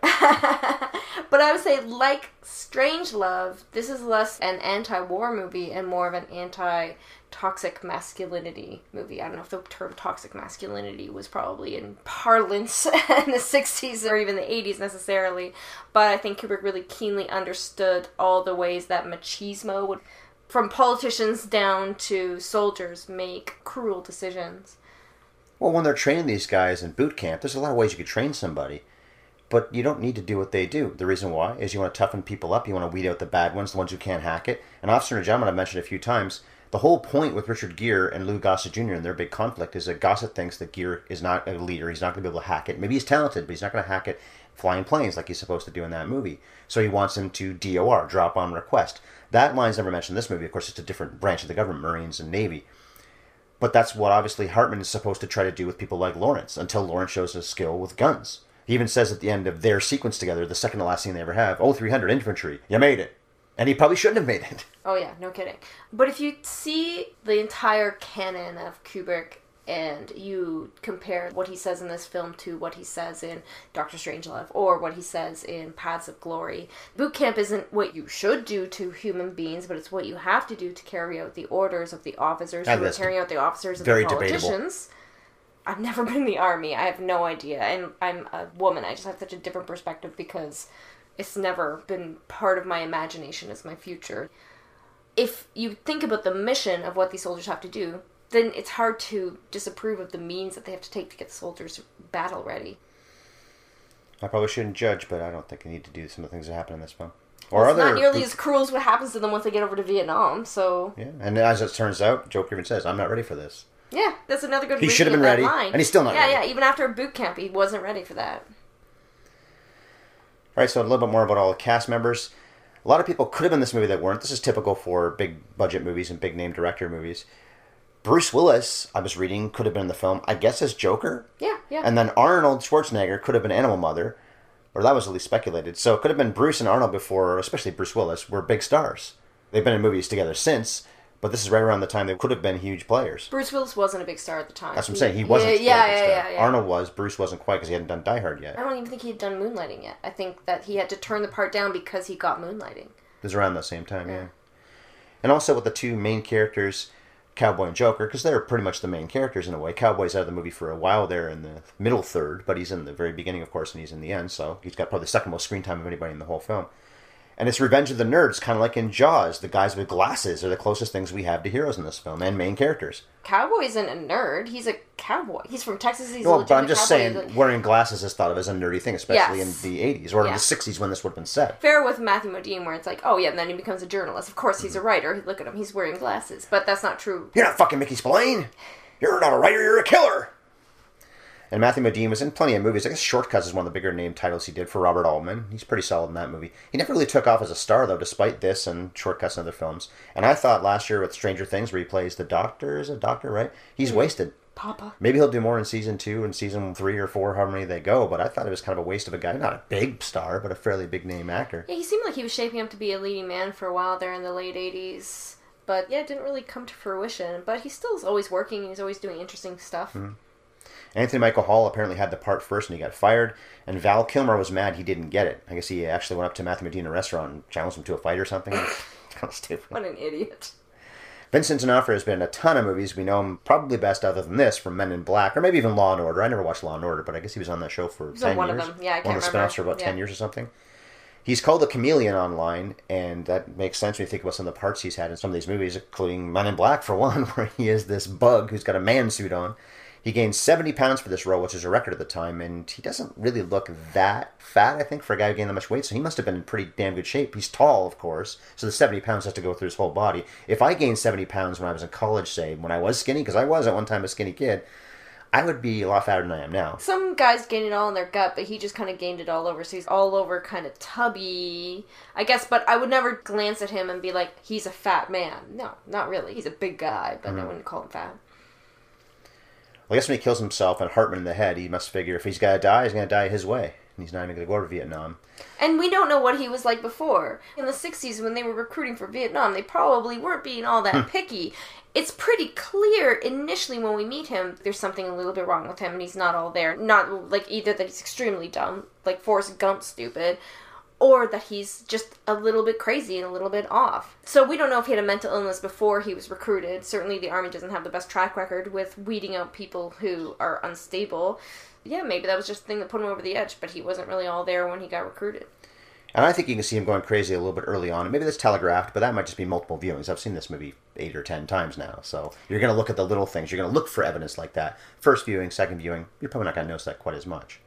But I would say, like Strangelove, this is less an anti-war movie and more of an anti-toxic masculinity movie. I don't know if the term toxic masculinity was probably in parlance in the 60s or even the 80s necessarily. But I think Kubrick really keenly understood all the ways that machismo would, from politicians down to soldiers, make cruel decisions. Well, when they're training these guys in boot camp, there's a lot of ways you could train somebody. But you don't need to do what they do. The reason why is you want to toughen people up. You want to weed out the bad ones, the ones who can't hack it. And Officer and a Gentleman, I've mentioned a few times, the whole point with Richard Gere and Lou Gossett Jr. and their big conflict is that Gossett thinks that Gere is not a leader. He's not going to be able to hack it. Maybe he's talented, but he's not going to hack it flying planes like he's supposed to do in that movie. So he wants him to DOR, drop on request. That line's never mentioned in this movie. Of course, it's a different branch of the government, Marines and Navy. But that's what obviously Hartman is supposed to try to do with people like Lawrence, until Lawrence shows his skill with guns. He even says at the end of their sequence together, the second to last scene they ever have, 300 infantry, you made it. And he probably shouldn't have made it. Oh yeah, no kidding. But if you see the entire canon of Kubrick and you compare what he says in this film to what he says in Doctor Strangelove or what he says in Paths of Glory, boot camp isn't what you should do to human beings, but it's what you have to do to carry out the orders of the officers who are carrying out the officers of the politicians. Debatable. I've never been in the army. I have no idea. And I'm a woman. I just have such a different perspective because it's never been part of my imagination as my future. If you think about the mission of what these soldiers have to do, then it's hard to disapprove of the means that they have to take to get the soldiers battle ready. I probably shouldn't judge, but I don't think I need to do some of the things that happen in this film. Or it's not nearly as cruel as what happens to them once they get over to Vietnam, so... Yeah, and as it turns out, Joker even says, I'm not ready for this. Yeah, that's another good reason. He should have been ready, and he's still not ready. Yeah, even after boot camp, he wasn't ready for that. Alright, so a little bit more about all the cast members. A lot of people could have been in this movie that weren't. This is typical for big budget movies and big name director movies. Bruce Willis, I was reading, could have been in the film, I guess as Joker. Yeah. And then Arnold Schwarzenegger could have been Animal Mother. or that was at least speculated. So it could have been Bruce and Arnold before, especially Bruce Willis, were big stars. They've been in movies together since, but this is right around the time they could have been huge players. Bruce Willis wasn't a big star at the time. That's what I'm saying. He wasn't a big star. Yeah. Arnold was. Bruce wasn't quite because he hadn't done Die Hard yet. I don't even think he had done Moonlighting yet. I think that he had to turn the part down because he got Moonlighting. It was around the same time, yeah. And also with the two main characters, Cowboy and Joker, because they're pretty much the main characters in a way. Cowboy's out of the movie for a while there in the middle third, but he's in the very beginning, of course, and he's in the end, so he's got probably the second most screen time of anybody in the whole film. And it's Revenge of the Nerds, kind of like in Jaws. The guys with glasses are the closest things we have to heroes in this film, and main characters. Cowboy isn't a nerd. He's a cowboy. He's from Texas. He's a but legitimate I'm just cowboy. saying, wearing glasses is thought of as a nerdy thing, especially in the 80s, or in the 60s when this would have been set. Fair with Matthew Modine, where it's like, oh yeah, and then he becomes a journalist. Of course, he's a writer. Look at him. He's wearing glasses. But that's not true. You're not fucking Mickey Spillane. You're not a writer. You're a killer. And Matthew Modine was in plenty of movies. I guess Shortcuts is one of the bigger name titles he did for Robert Altman. He's pretty solid in that movie. He never really took off as a star, though, despite this and Shortcuts and other films. And I thought last year with Stranger Things, where he plays the doctor, is a doctor, right? He's wasted. Papa. Maybe he'll do more in season 2 and season 3 or 4, however many they go, but I thought it was kind of a waste of a guy. Not a big star, but a fairly big name actor. Yeah, he seemed like he was shaping up to be a leading man for a while there in the late 80s. But yeah, it didn't really come to fruition. But he still is always working and he's always doing interesting stuff. Mm-hmm. Anthony Michael Hall apparently had the part first and he got fired. And Val Kilmer was mad he didn't get it. I guess he actually went up to Matthew Modine in a restaurant and challenged him to a fight or something. Kind of stupid. What an idiot. Vincent D'Onofrio has been in a ton of movies. We know him probably best other than this from Men in Black, or maybe even Law & Order. I never watched Law & Order, but I guess he was on that show for 10 years. One of them. Yeah, I can't remember. One of the spin-offs for about 10 years or something. He's called a chameleon online, and that makes sense when you think about some of the parts he's had in some of these movies, including Men in Black, for one, where he is this bug who's got a man suit on. He gained 70 pounds for this role, which is a record at the time, and he doesn't really look that fat, I think, for a guy who gained that much weight, so he must have been in pretty damn good shape. He's tall, of course, so the 70 pounds has to go through his whole body. If I gained 70 pounds when I was in college, say, when I was skinny, because I was at one time a skinny kid, I would be a lot fatter than I am now. Some guys gain it all in their gut, but he just kind of gained it all over, so he's all over kind of tubby, I guess, but I would never glance at him and be like, he's a fat man. No, not really. He's a big guy, but I wouldn't call him fat. Well, I guess when he kills himself and Hartman in the head, he must figure if he's got to die, he's going to die his way. And he's not even going to go to Vietnam. And we don't know what he was like before. In the 60s, when they were recruiting for Vietnam, they probably weren't being all that picky. It's pretty clear initially when we meet him, there's something a little bit wrong with him and he's not all there. Not like either that he's extremely dumb, like Forrest Gump stupid, or that he's just a little bit crazy and a little bit off. So we don't know if he had a mental illness before he was recruited. Certainly the Army doesn't have the best track record with weeding out people who are unstable. Yeah, maybe that was just the thing that put him over the edge, but he wasn't really all there when he got recruited. And I think you can see him going crazy a little bit early on. Maybe that's telegraphed, but that might just be multiple viewings. I've seen this movie 8 or 10 times now. So you're going to look at the little things. You're going to look for evidence like that. First viewing, second viewing, you're probably not going to notice that quite as much.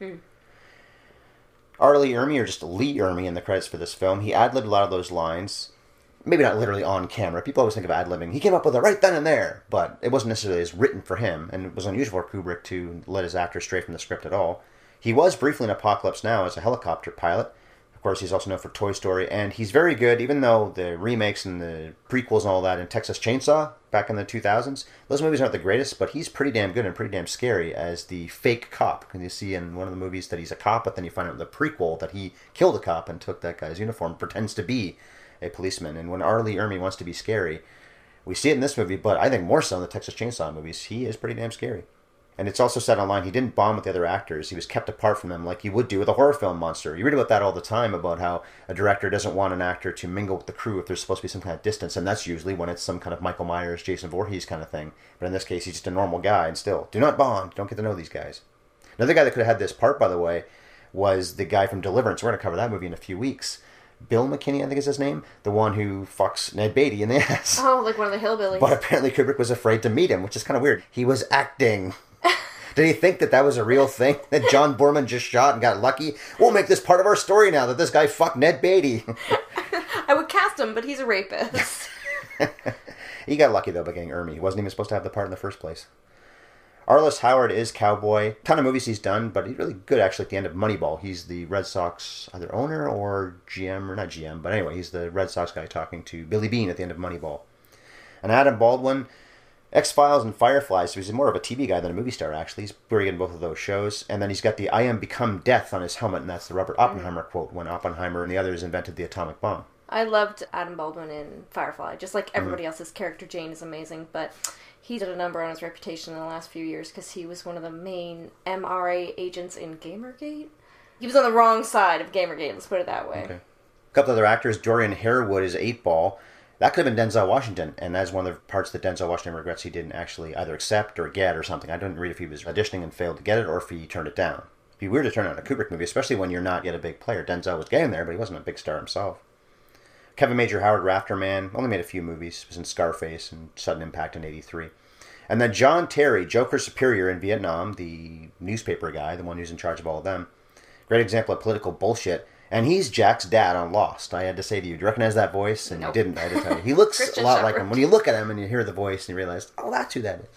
R. Lee Ermey, or just Lee Ermey in the credits for this film, he ad-libbed a lot of those lines. Maybe not literally on camera. People always think of ad-libbing. He came up with it right then and there, but it wasn't necessarily as written for him, and it was unusual for Kubrick to let his actors stray from the script at all. He was briefly in Apocalypse Now as a helicopter pilot. Of course, he's also known for Toy Story, and he's very good, even though the remakes and the prequels and all that in Texas Chainsaw back in the 2000s, those movies aren't the greatest, but he's pretty damn good and pretty damn scary as the fake cop. And you see in one of the movies that he's a cop, but then you find out in the prequel that he killed a cop and took that guy's uniform, pretends to be a policeman. And when R. Lee Ermey wants to be scary, we see it in this movie, but I think more so in the Texas Chainsaw movies, he is pretty damn scary. And it's also said online, he didn't bond with the other actors. He was kept apart from them like you would do with a horror film monster. You read about that all the time, about how a director doesn't want an actor to mingle with the crew if there's supposed to be some kind of distance. And that's usually when it's some kind of Michael Myers, Jason Voorhees kind of thing. But in this case, he's just a normal guy. And still, do not bond. Don't get to know these guys. Another guy that could have had this part, by the way, was the guy from Deliverance. We're going to cover that movie in a few weeks. Bill McKinney, I think is his name. The one who fucks Ned Beatty in the ass. Oh, like one of the hillbillies. But apparently Kubrick was afraid to meet him, which is kind of weird. He was acting. Did he think that that was a real thing that John Boorman just shot and got lucky? We'll make this part of our story now that this guy fucked Ned Beatty. I would cast him, but he's a rapist. He got lucky, though, by getting Ermey. He wasn't even supposed to have the part in the first place. Arliss Howard is Cowboy. Ton of movies he's done, but he's really good, actually, at the end of Moneyball. He's the Red Sox either owner or GM, or not GM, but anyway, he's the Red Sox guy talking to Billy Beane at the end of Moneyball. And Adam Baldwin, X-Files and Firefly, so he's more of a TV guy than a movie star, actually. He's very good in both of those shows. And then he's got the I am become death on his helmet, and that's the Robert Oppenheimer quote when Oppenheimer and the others invented the atomic bomb. I loved Adam Baldwin in Firefly. Just like everybody else's character, Jane is amazing, but he did a number on his reputation in the last few years because he was one of the main MRA agents in Gamergate. He was on the wrong side of Gamergate, let's put it that way. Okay. A couple other actors. Dorian Harewood is 8-Ball. That could have been Denzel Washington, and that's one of the parts that Denzel Washington regrets he didn't actually either accept or get or something. I didn't read if he was auditioning and failed to get it or if he turned it down. It'd be weird to turn down a Kubrick movie, especially when you're not yet a big player. Denzel was getting there, but he wasn't a big star himself. Kevin Major Howard, Rafterman, only made a few movies. He was in Scarface and Sudden Impact in '83. And then John Terry, Joker Superior in Vietnam, the newspaper guy, the one who's in charge of all of them. Great example of political bullshit. And he's Jack's dad on Lost. I had to say to you, do you recognize that voice? And Nope. You didn't. I had to tell you. He looks Christian a lot Shepherd. like him. When you look at him and you hear the voice and you realize, oh, that's who that is.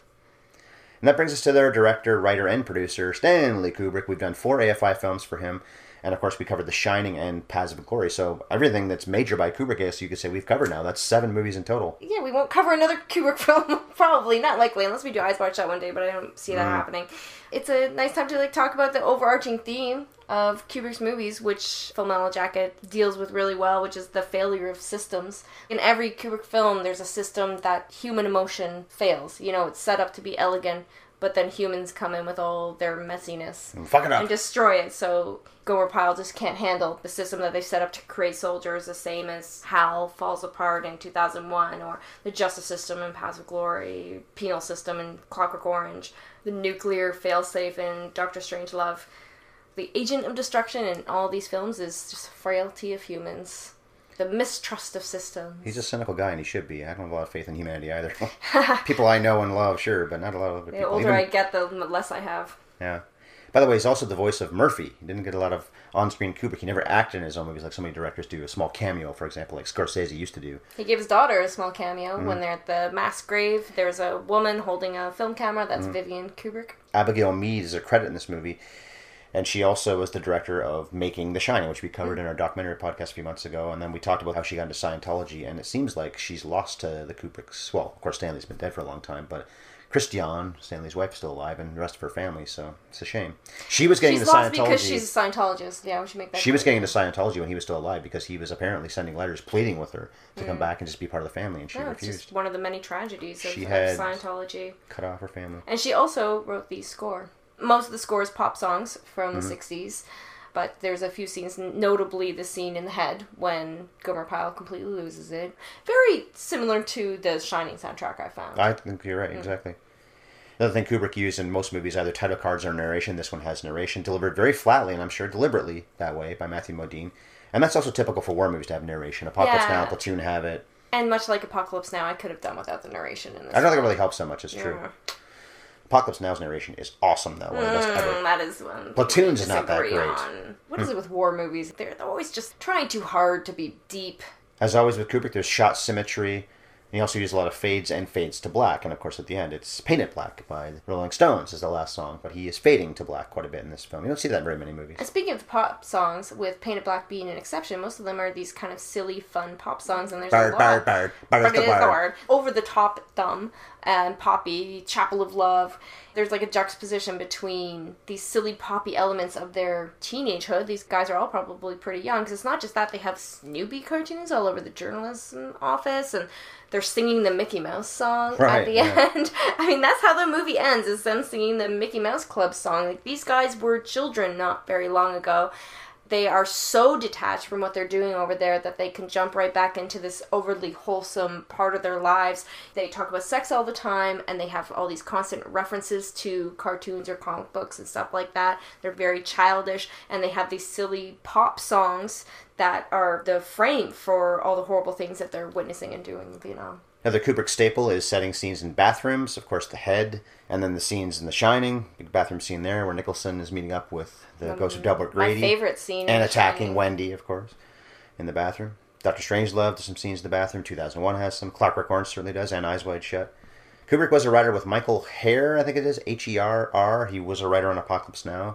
And that brings us to their director, writer, and producer, Stanley Kubrick. We've done 4 AFI films for him. And, of course, we covered The Shining and Paths of Glory. So everything that's major by Kubrick, I guess you could say we've covered now. That's 7 movies in total. Yeah, we won't cover another Kubrick film, probably, not likely, unless we do Eyes Wide Shut one day, but I don't see that happening. It's a nice time to talk about the overarching theme of Kubrick's movies, which Full Metal Jacket deals with really well, which is the failure of systems. In every Kubrick film, there's a system that human emotion fails. You know, it's set up to be elegant, but then humans come in with all their messiness And fuck it up. and destroy it. So Gomer Pyle just can't handle the system that they set up to create soldiers, the same as HAL falls apart in 2001, or the justice system in Paths of Glory, penal system in Clockwork Orange, the nuclear failsafe in Doctor Strangelove. The agent of destruction in all these films is just frailty of humans. The mistrust of systems. He's a cynical guy, and he should be. I don't have a lot of faith in humanity either. People I know and love, sure, but not a lot of other The people. older Even- I get, the less I have. Yeah. By the way, he's also the voice of Murphy. He didn't get a lot of on-screen Kubrick. He never acted in his own movies like so many directors do. A small cameo, for example, like Scorsese used to do. He gave his daughter a small cameo when they're at the mass grave. There's a woman holding a film camera. That's Vivian Kubrick. Abigail Mead is a credit in this movie. And she also was the director of Making The Shining, which we covered in our documentary podcast a few months ago. And then we talked about how she got into Scientology. And it seems like she's lost to the Kubricks. Well, of course, Stanley's been dead for a long time. But Christiane, Stanley's wife, is still alive. And the rest of her family. So it's a shame. She was getting She's into lost Scientology. because she's a Scientologist. Yeah, we should make that She was clear. getting into Scientology when he was still alive because he was apparently sending letters pleading with her to come back and just be part of the family. And she No, it's refused. just one of the many tragedies of, She of had- Scientology. Cut off her family. And she also wrote the score. Most of the score is pop songs from Mm-hmm. the 60s, but there's a few scenes, notably the scene in the head when Gomer Pyle completely loses it. Very similar to the Shining soundtrack I found. I think you're right, exactly. Another thing Kubrick used in most movies, either title cards or narration. This one has narration, delivered very flatly, and I'm sure deliberately that way, by Matthew Modine. And that's also typical for war movies to have narration. Apocalypse Yeah. Now, Platoon have it. And much like Apocalypse Now, I could have done without the narration in this. I don't think it film. really helps so much, it's true. Yeah. Apocalypse Now's narration is awesome, though. One of the best ever. That is one. Platoon's thing is not that disagree great. on. What is it with war movies? They're always just trying too hard to be deep. As always with Kubrick, there's shot symmetry. And he also used a lot of fades and fades to black. And of course, at the end, it's Painted Black by the Rolling Stones is the last song. But he is fading to black quite a bit in this film. You don't see that in very many movies. And speaking of pop songs, with Painted Black being an exception, most of them are these kind of silly, fun pop songs, and there's a lot. Bird is Bird the is the word. word. Over the Top Thumb and Poppy, Chapel of Love. There's like a juxtaposition between these silly poppy elements of their teenagehood. These guys are all probably pretty young, because it's not just that, they have Snoopy cartoons all over the journalism office, and they're singing the Mickey Mouse song Right, at the yeah. end. I mean, that's how the movie ends, is them singing the Mickey Mouse Club song. Like, these guys were children not very long ago. They are so detached from what they're doing over there that they can jump right back into this overly wholesome part of their lives. They talk about sex all the time, and they have all these constant references to cartoons or comic books and stuff like that. They're very childish, and they have these silly pop songs that are the frame for all the horrible things that they're witnessing and doing in Vietnam. Another Kubrick staple is setting scenes in bathrooms. Of course, The Head, and then the scenes in The Shining. Big bathroom scene there where Nicholson is meeting up with the ghost of Delbert Grady. My favorite scene. And in attacking Shining. Wendy, of course, in the bathroom. Dr. Strangelove does some scenes in the bathroom. 2001 has some. Clockwork Orange certainly does, and Eyes Wide Shut. Kubrick was a writer with Michael Herr, I think it is, Herr. He was a writer on Apocalypse Now.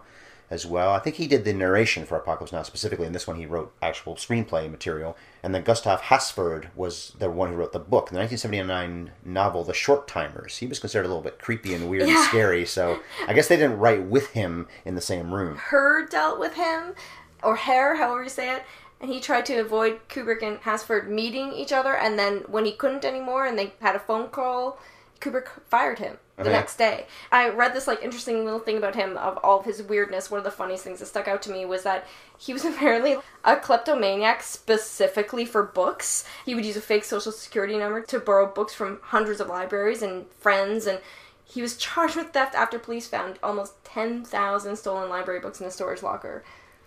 as well. I think he did the narration for Apocalypse Now specifically. In this one, he wrote actual screenplay material. And then Gustav Hasford was the one who wrote the book. The 1979 novel, The Short Timers. He was considered a little bit creepy and weird and scary, so I guess they didn't write with him in the same room. Her dealt with him, or Hare, however you say it, and he tried to avoid Kubrick and Hasford meeting each other, and then when he couldn't anymore and they had a phone call, Kubrick fired him the next day. I read this interesting little thing about him, of all of his weirdness. One of the funniest things that stuck out to me was that he was apparently a kleptomaniac specifically for books. He would use a fake social security number to borrow books from hundreds of libraries and friends, and he was charged with theft after police found almost 10,000 stolen library books in a storage locker.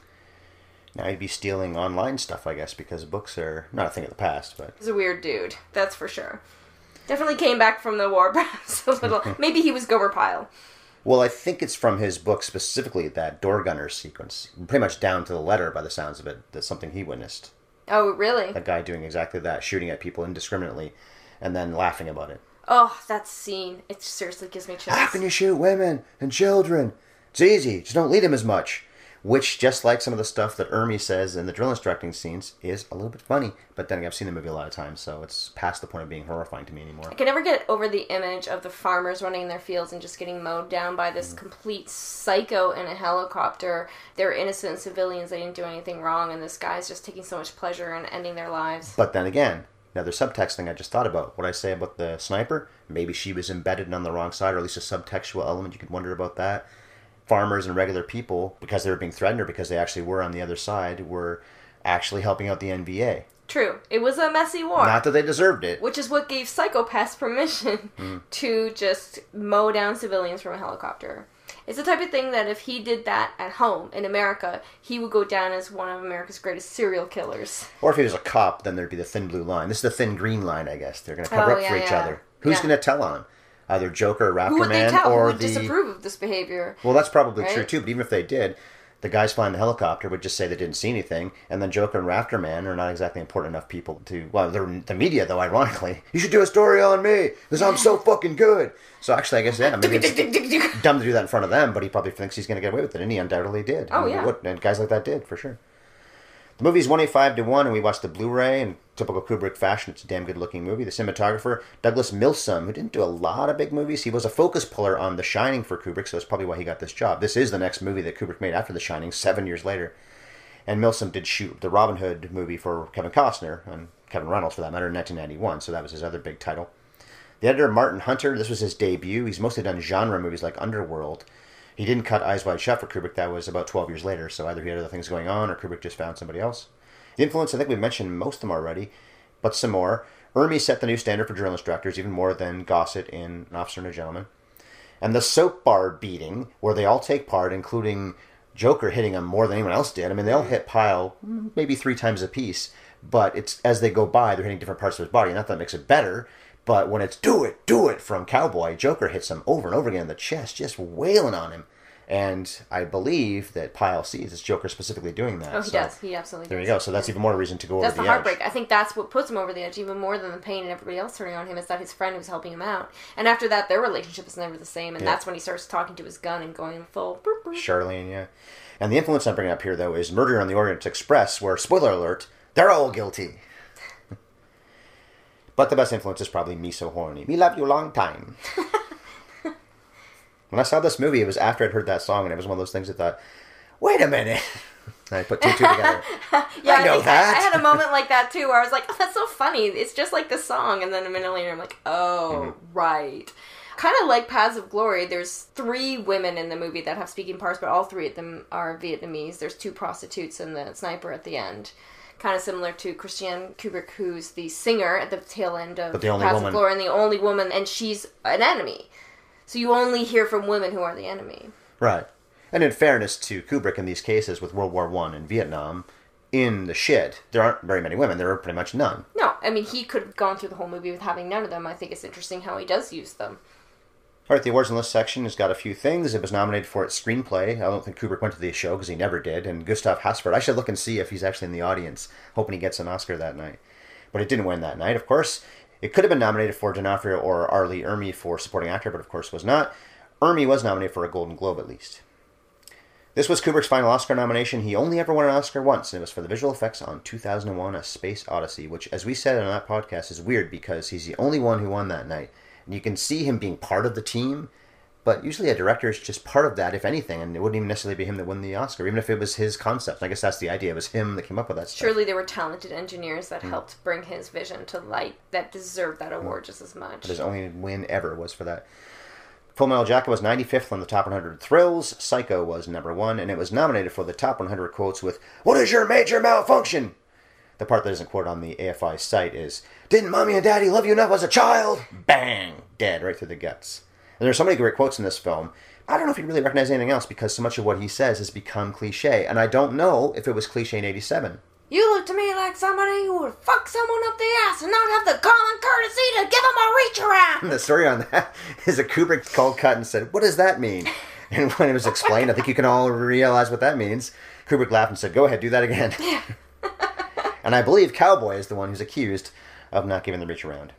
Now he'd be stealing online stuff, I guess, because books are not a thing of the past. But he's a weird dude, that's for sure. Definitely came back from the war, perhaps a little. Maybe he was Gomer Pyle. Well, I think it's from his book specifically, that door gunner sequence. Pretty much down to the letter, by the sounds of it. That's something he witnessed. Oh, really? That guy doing exactly that, shooting at people indiscriminately, and then laughing about it. Oh, that scene. It seriously gives me chills. How can you shoot women and children? It's easy. Just don't lead them as much. Which, just like some of the stuff that Ermey says in the drill instructing scenes, is a little bit funny. But then again, I've seen the movie a lot of times, so it's past the point of being horrifying to me anymore. I can never get over the image of the farmers running in their fields and just getting mowed down by this complete psycho in a helicopter. They're innocent civilians, they didn't do anything wrong, and this guy's just taking so much pleasure in ending their lives. But then again, another subtext thing I just thought about. What I say about the sniper, maybe she was embedded on the wrong side, or at least a subtextual element. You could wonder about that. Farmers and regular people, because they were being threatened or because they actually were on the other side, were actually helping out the NVA. True. It was a messy war. Not that they deserved it. Which is what gave psychopaths permission to just mow down civilians from a helicopter. It's the type of thing that if he did that at home in America, he would go down as one of America's greatest serial killers. Or if he was a cop, then there'd be the thin blue line. This is the thin green line, I guess. They're going to cover up for each other. Who's going to tell on him? Either Joker or Raptor Man, who would they tell? or who would disapprove of this behavior? Well, that's probably true too. But even if they did, the guys flying the helicopter would just say they didn't see anything, and then Joker and Raptor Man are not exactly important enough people to. Well, they're the media, though. Ironically, you should do a story on me because I'm so fucking good. So actually, I guess maybe it's dumb to do that in front of them, but he probably thinks he's going to get away with it, and he undoubtedly did. Oh yeah, and guys like that did for sure. The movie's 185-1, and we watched the Blu-ray in typical Kubrick fashion. It's a damn good-looking movie. The cinematographer, Douglas Milsome, who didn't do a lot of big movies. He was a focus puller on The Shining for Kubrick, so that's probably why he got this job. This is the next movie that Kubrick made after The Shining, 7 years later. And Milsome did shoot the Robin Hood movie for Kevin Costner, and Kevin Reynolds for that matter, in 1991, so that was his other big title. The editor, Martin Hunter, this was his debut. He's mostly done genre movies like Underworld. He didn't cut Eyes Wide Shut for Kubrick. That was about 12 years later, so either he had other things going on or Kubrick just found somebody else. The influence, I think we mentioned most of them already, but some more. Ermey set the new standard for drill instructors, even more than Gossett in An Officer and a Gentleman. And the soap bar beating, where they all take part, including Joker hitting them more than anyone else did. I mean, they all hit Pyle maybe 3 times apiece, but it's as they go by, they're hitting different parts of his body. Not that makes it better, but when it's do it from Cowboy, Joker hits him over and over again in the chest, just wailing on him. And I believe that Pyle sees it's Joker specifically doing that. Oh, he does. He absolutely does. There you go. So that's even more reason to go over the edge. That's the heartbreak. I think that's what puts him over the edge, even more than the pain and everybody else turning on him, is that his friend was helping him out. And after that, their relationship is never the same, and that's when he starts talking to his gun and going full... Burp, burp. Charlene, yeah. And the influence I'm bringing up here, though, is Murder on the Orient Express, where, spoiler alert, they're all guilty. But the best influence is probably Me So Horny. Me Love You Long Time. When I saw this movie, it was after I'd heard that song, and it was one of those things that thought, wait a minute. And I put two together. Yeah, I know that. I had a moment like that, too, where I was like, oh, that's so funny. It's just like the song. And then a minute later, I'm like, oh, right. Kind of like Paths of Glory, there's 3 women in the movie that have speaking parts, but all 3 of them are Vietnamese. There's 2 prostitutes and the sniper at the end. Kind of similar to Christiane Kubrick, who's the singer at the tail end of Paths of Glory, and the only woman, and she's an enemy. So you only hear from women who are the enemy. Right. And in fairness to Kubrick in these cases with World War I and Vietnam, in the shit, there aren't very many women. There are pretty much none. No, I mean, he could have gone through the whole movie with having none of them. I think it's interesting how he does use them. All right, the awards and list section has got a few things. It was nominated for its screenplay. I don't think Kubrick went to the show because he never did. And Gustav Hasford, I should look and see if he's actually in the audience, hoping he gets an Oscar that night. But it didn't win that night, of course. It could have been nominated for D'Onofrio or R. Lee Ermey for supporting actor, but of course was not. Ermey was nominated for a Golden Globe at least. This was Kubrick's final Oscar nomination. He only ever won an Oscar once, and it was for the visual effects on 2001, A Space Odyssey, which, as we said on that podcast, is weird because he's the only one who won that night. And you can see him being part of the team, but usually a director is just part of that, if anything, and it wouldn't even necessarily be him that won the Oscar, even if it was his concept. I guess that's the idea. It was him that came up with that stuff. Surely there were talented engineers that helped bring his vision to light that deserved that award just as much. But his only win ever was for that. Full Metal Jacket was 95th on the top 100 thrills. Psycho was number 1, and it was nominated for the top 100 quotes with, "What is your major malfunction?" The part that isn't quoted on the AFI site is, "Didn't Mommy and Daddy love you enough as a child?" Bang! Dead right through the guts. And there's so many great quotes in this film. I don't know if you really recognize anything else because so much of what he says has become cliche, and I don't know if it was cliche in 87. You look to me like somebody who would fuck someone up the ass and not have the common courtesy to give them a reach around. The story on that is that Kubrick called Cut and said, "What does that mean?" And when it was explained, I think you can all realize what that means. Kubrick laughed and said, "Go ahead, do that again." Yeah. And I believe Cowboy is the one who's accused of not giving the reach around.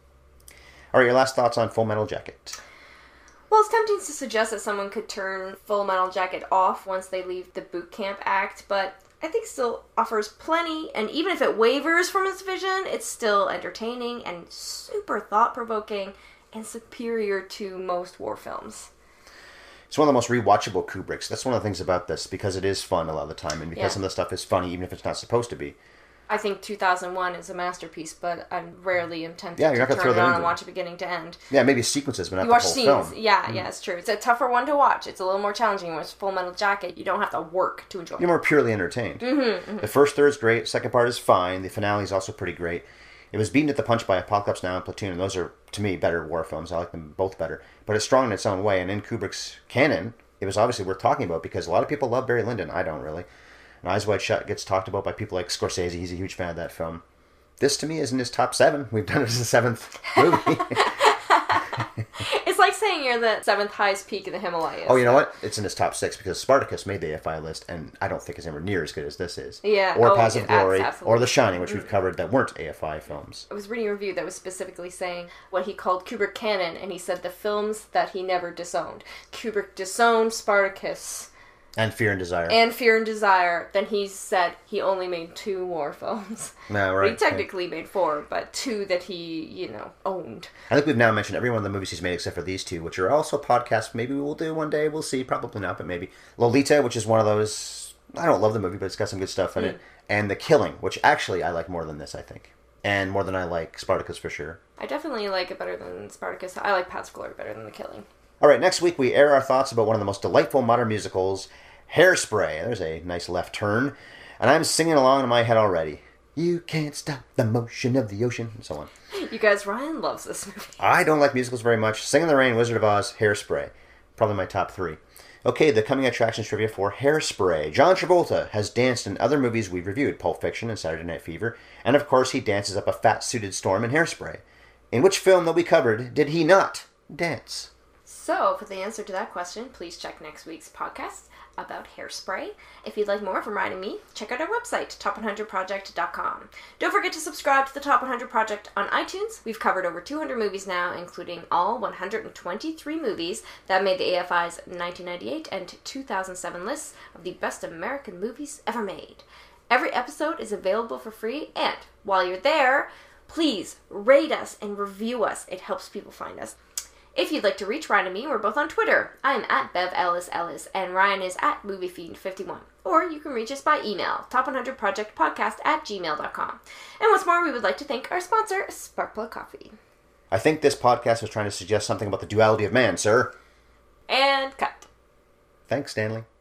All right, your last thoughts on Full Metal Jacket. Well, it's tempting to suggest that someone could turn Full Metal Jacket off once they leave the boot camp act, but I think still offers plenty, and even if it wavers from its vision, it's still entertaining and super thought-provoking and superior to most war films. It's one of the most rewatchable Kubricks. That's one of the things about this, because it is fun a lot of the time, and because some of the stuff is funny, even if it's not supposed to be. I think 2001 is a masterpiece, but I rarely am tempted you're not to gonna turn throw it that on into and it. watch it beginning to end. Yeah, maybe sequences, but not You the watch whole scenes. film. Yeah, it's true. It's a tougher one to watch. It's a little more challenging. With Full Metal Jacket, you don't have to work to enjoy it. You're more purely entertained. The first third's great. Second part is fine. The finale is also pretty great. It was beaten at the punch by Apocalypse Now and Platoon, and those are, to me, better war films. I like them both better. But it's strong in its own way, and in Kubrick's canon, it was obviously worth talking about because a lot of people love Barry Lyndon. I don't really. And Eyes Wide Shut gets talked about by people like Scorsese. He's a huge fan of that film. This, to me, is in his top 7. We've done it as the 7th movie. It's like saying you're the 7th highest peak in the Himalayas. Oh, you know what? It's in his top 6 because Spartacus made the AFI list, and I don't think it's anywhere near as good as this is. Yeah. Or Paths of Glory, absolutely. or The Shining, which we've covered that weren't AFI films. I was reading a review that was specifically saying what he called Kubrick canon, and he said the films that he never disowned. Kubrick disowned Spartacus. And Fear and Desire. And Fear and Desire. Then he said he only made 2 war films. No, right. He technically made 4, but 2 that he, owned. I think we've now mentioned every one of the movies he's made except for these 2, which are also podcasts maybe we'll do one day. We'll see. Probably not, but maybe. Lolita, which is one of those... I don't love the movie, but it's got some good stuff in it. And The Killing, which actually I like more than this, I think. And more than I like Spartacus for sure. I definitely like it better than Spartacus. I like Paths of Glory better than The Killing. All right, next week we air our thoughts about one of the most delightful modern musicals, Hairspray. There's a nice left turn. And I'm singing along in my head already. You can't stop the motion of the ocean, and so on. You guys, Ryan loves this movie. I don't like musicals very much. Sing in the Rain, Wizard of Oz, Hairspray. Probably my top 3. Okay, the coming attractions trivia for Hairspray. John Travolta has danced in other movies we've reviewed, Pulp Fiction and Saturday Night Fever. And of course, he dances up a fat-suited storm in Hairspray. In which film that we covered did he not dance? So, for the answer to that question, please check next week's podcast about Hairspray. If you'd like more from Ryan and me, check out our website, top100project.com. Don't forget to subscribe to the Top 100 Project on iTunes. We've covered over 200 movies now, including all 123 movies that made the AFI's 1998 and 2007 lists of the best American movies ever made. Every episode is available for free, and while you're there, please rate us and review us. It helps people find us. If you'd like to reach Ryan and me, we're both on Twitter. I'm at BevEllisEllis, and Ryan is at MovieFiend51. Or you can reach us by email, top100projectpodcast@gmail.com. And once more, we would like to thank our sponsor, Sparkplug Coffee. I think this podcast was trying to suggest something about the duality of man, sir. And cut. Thanks, Stanley.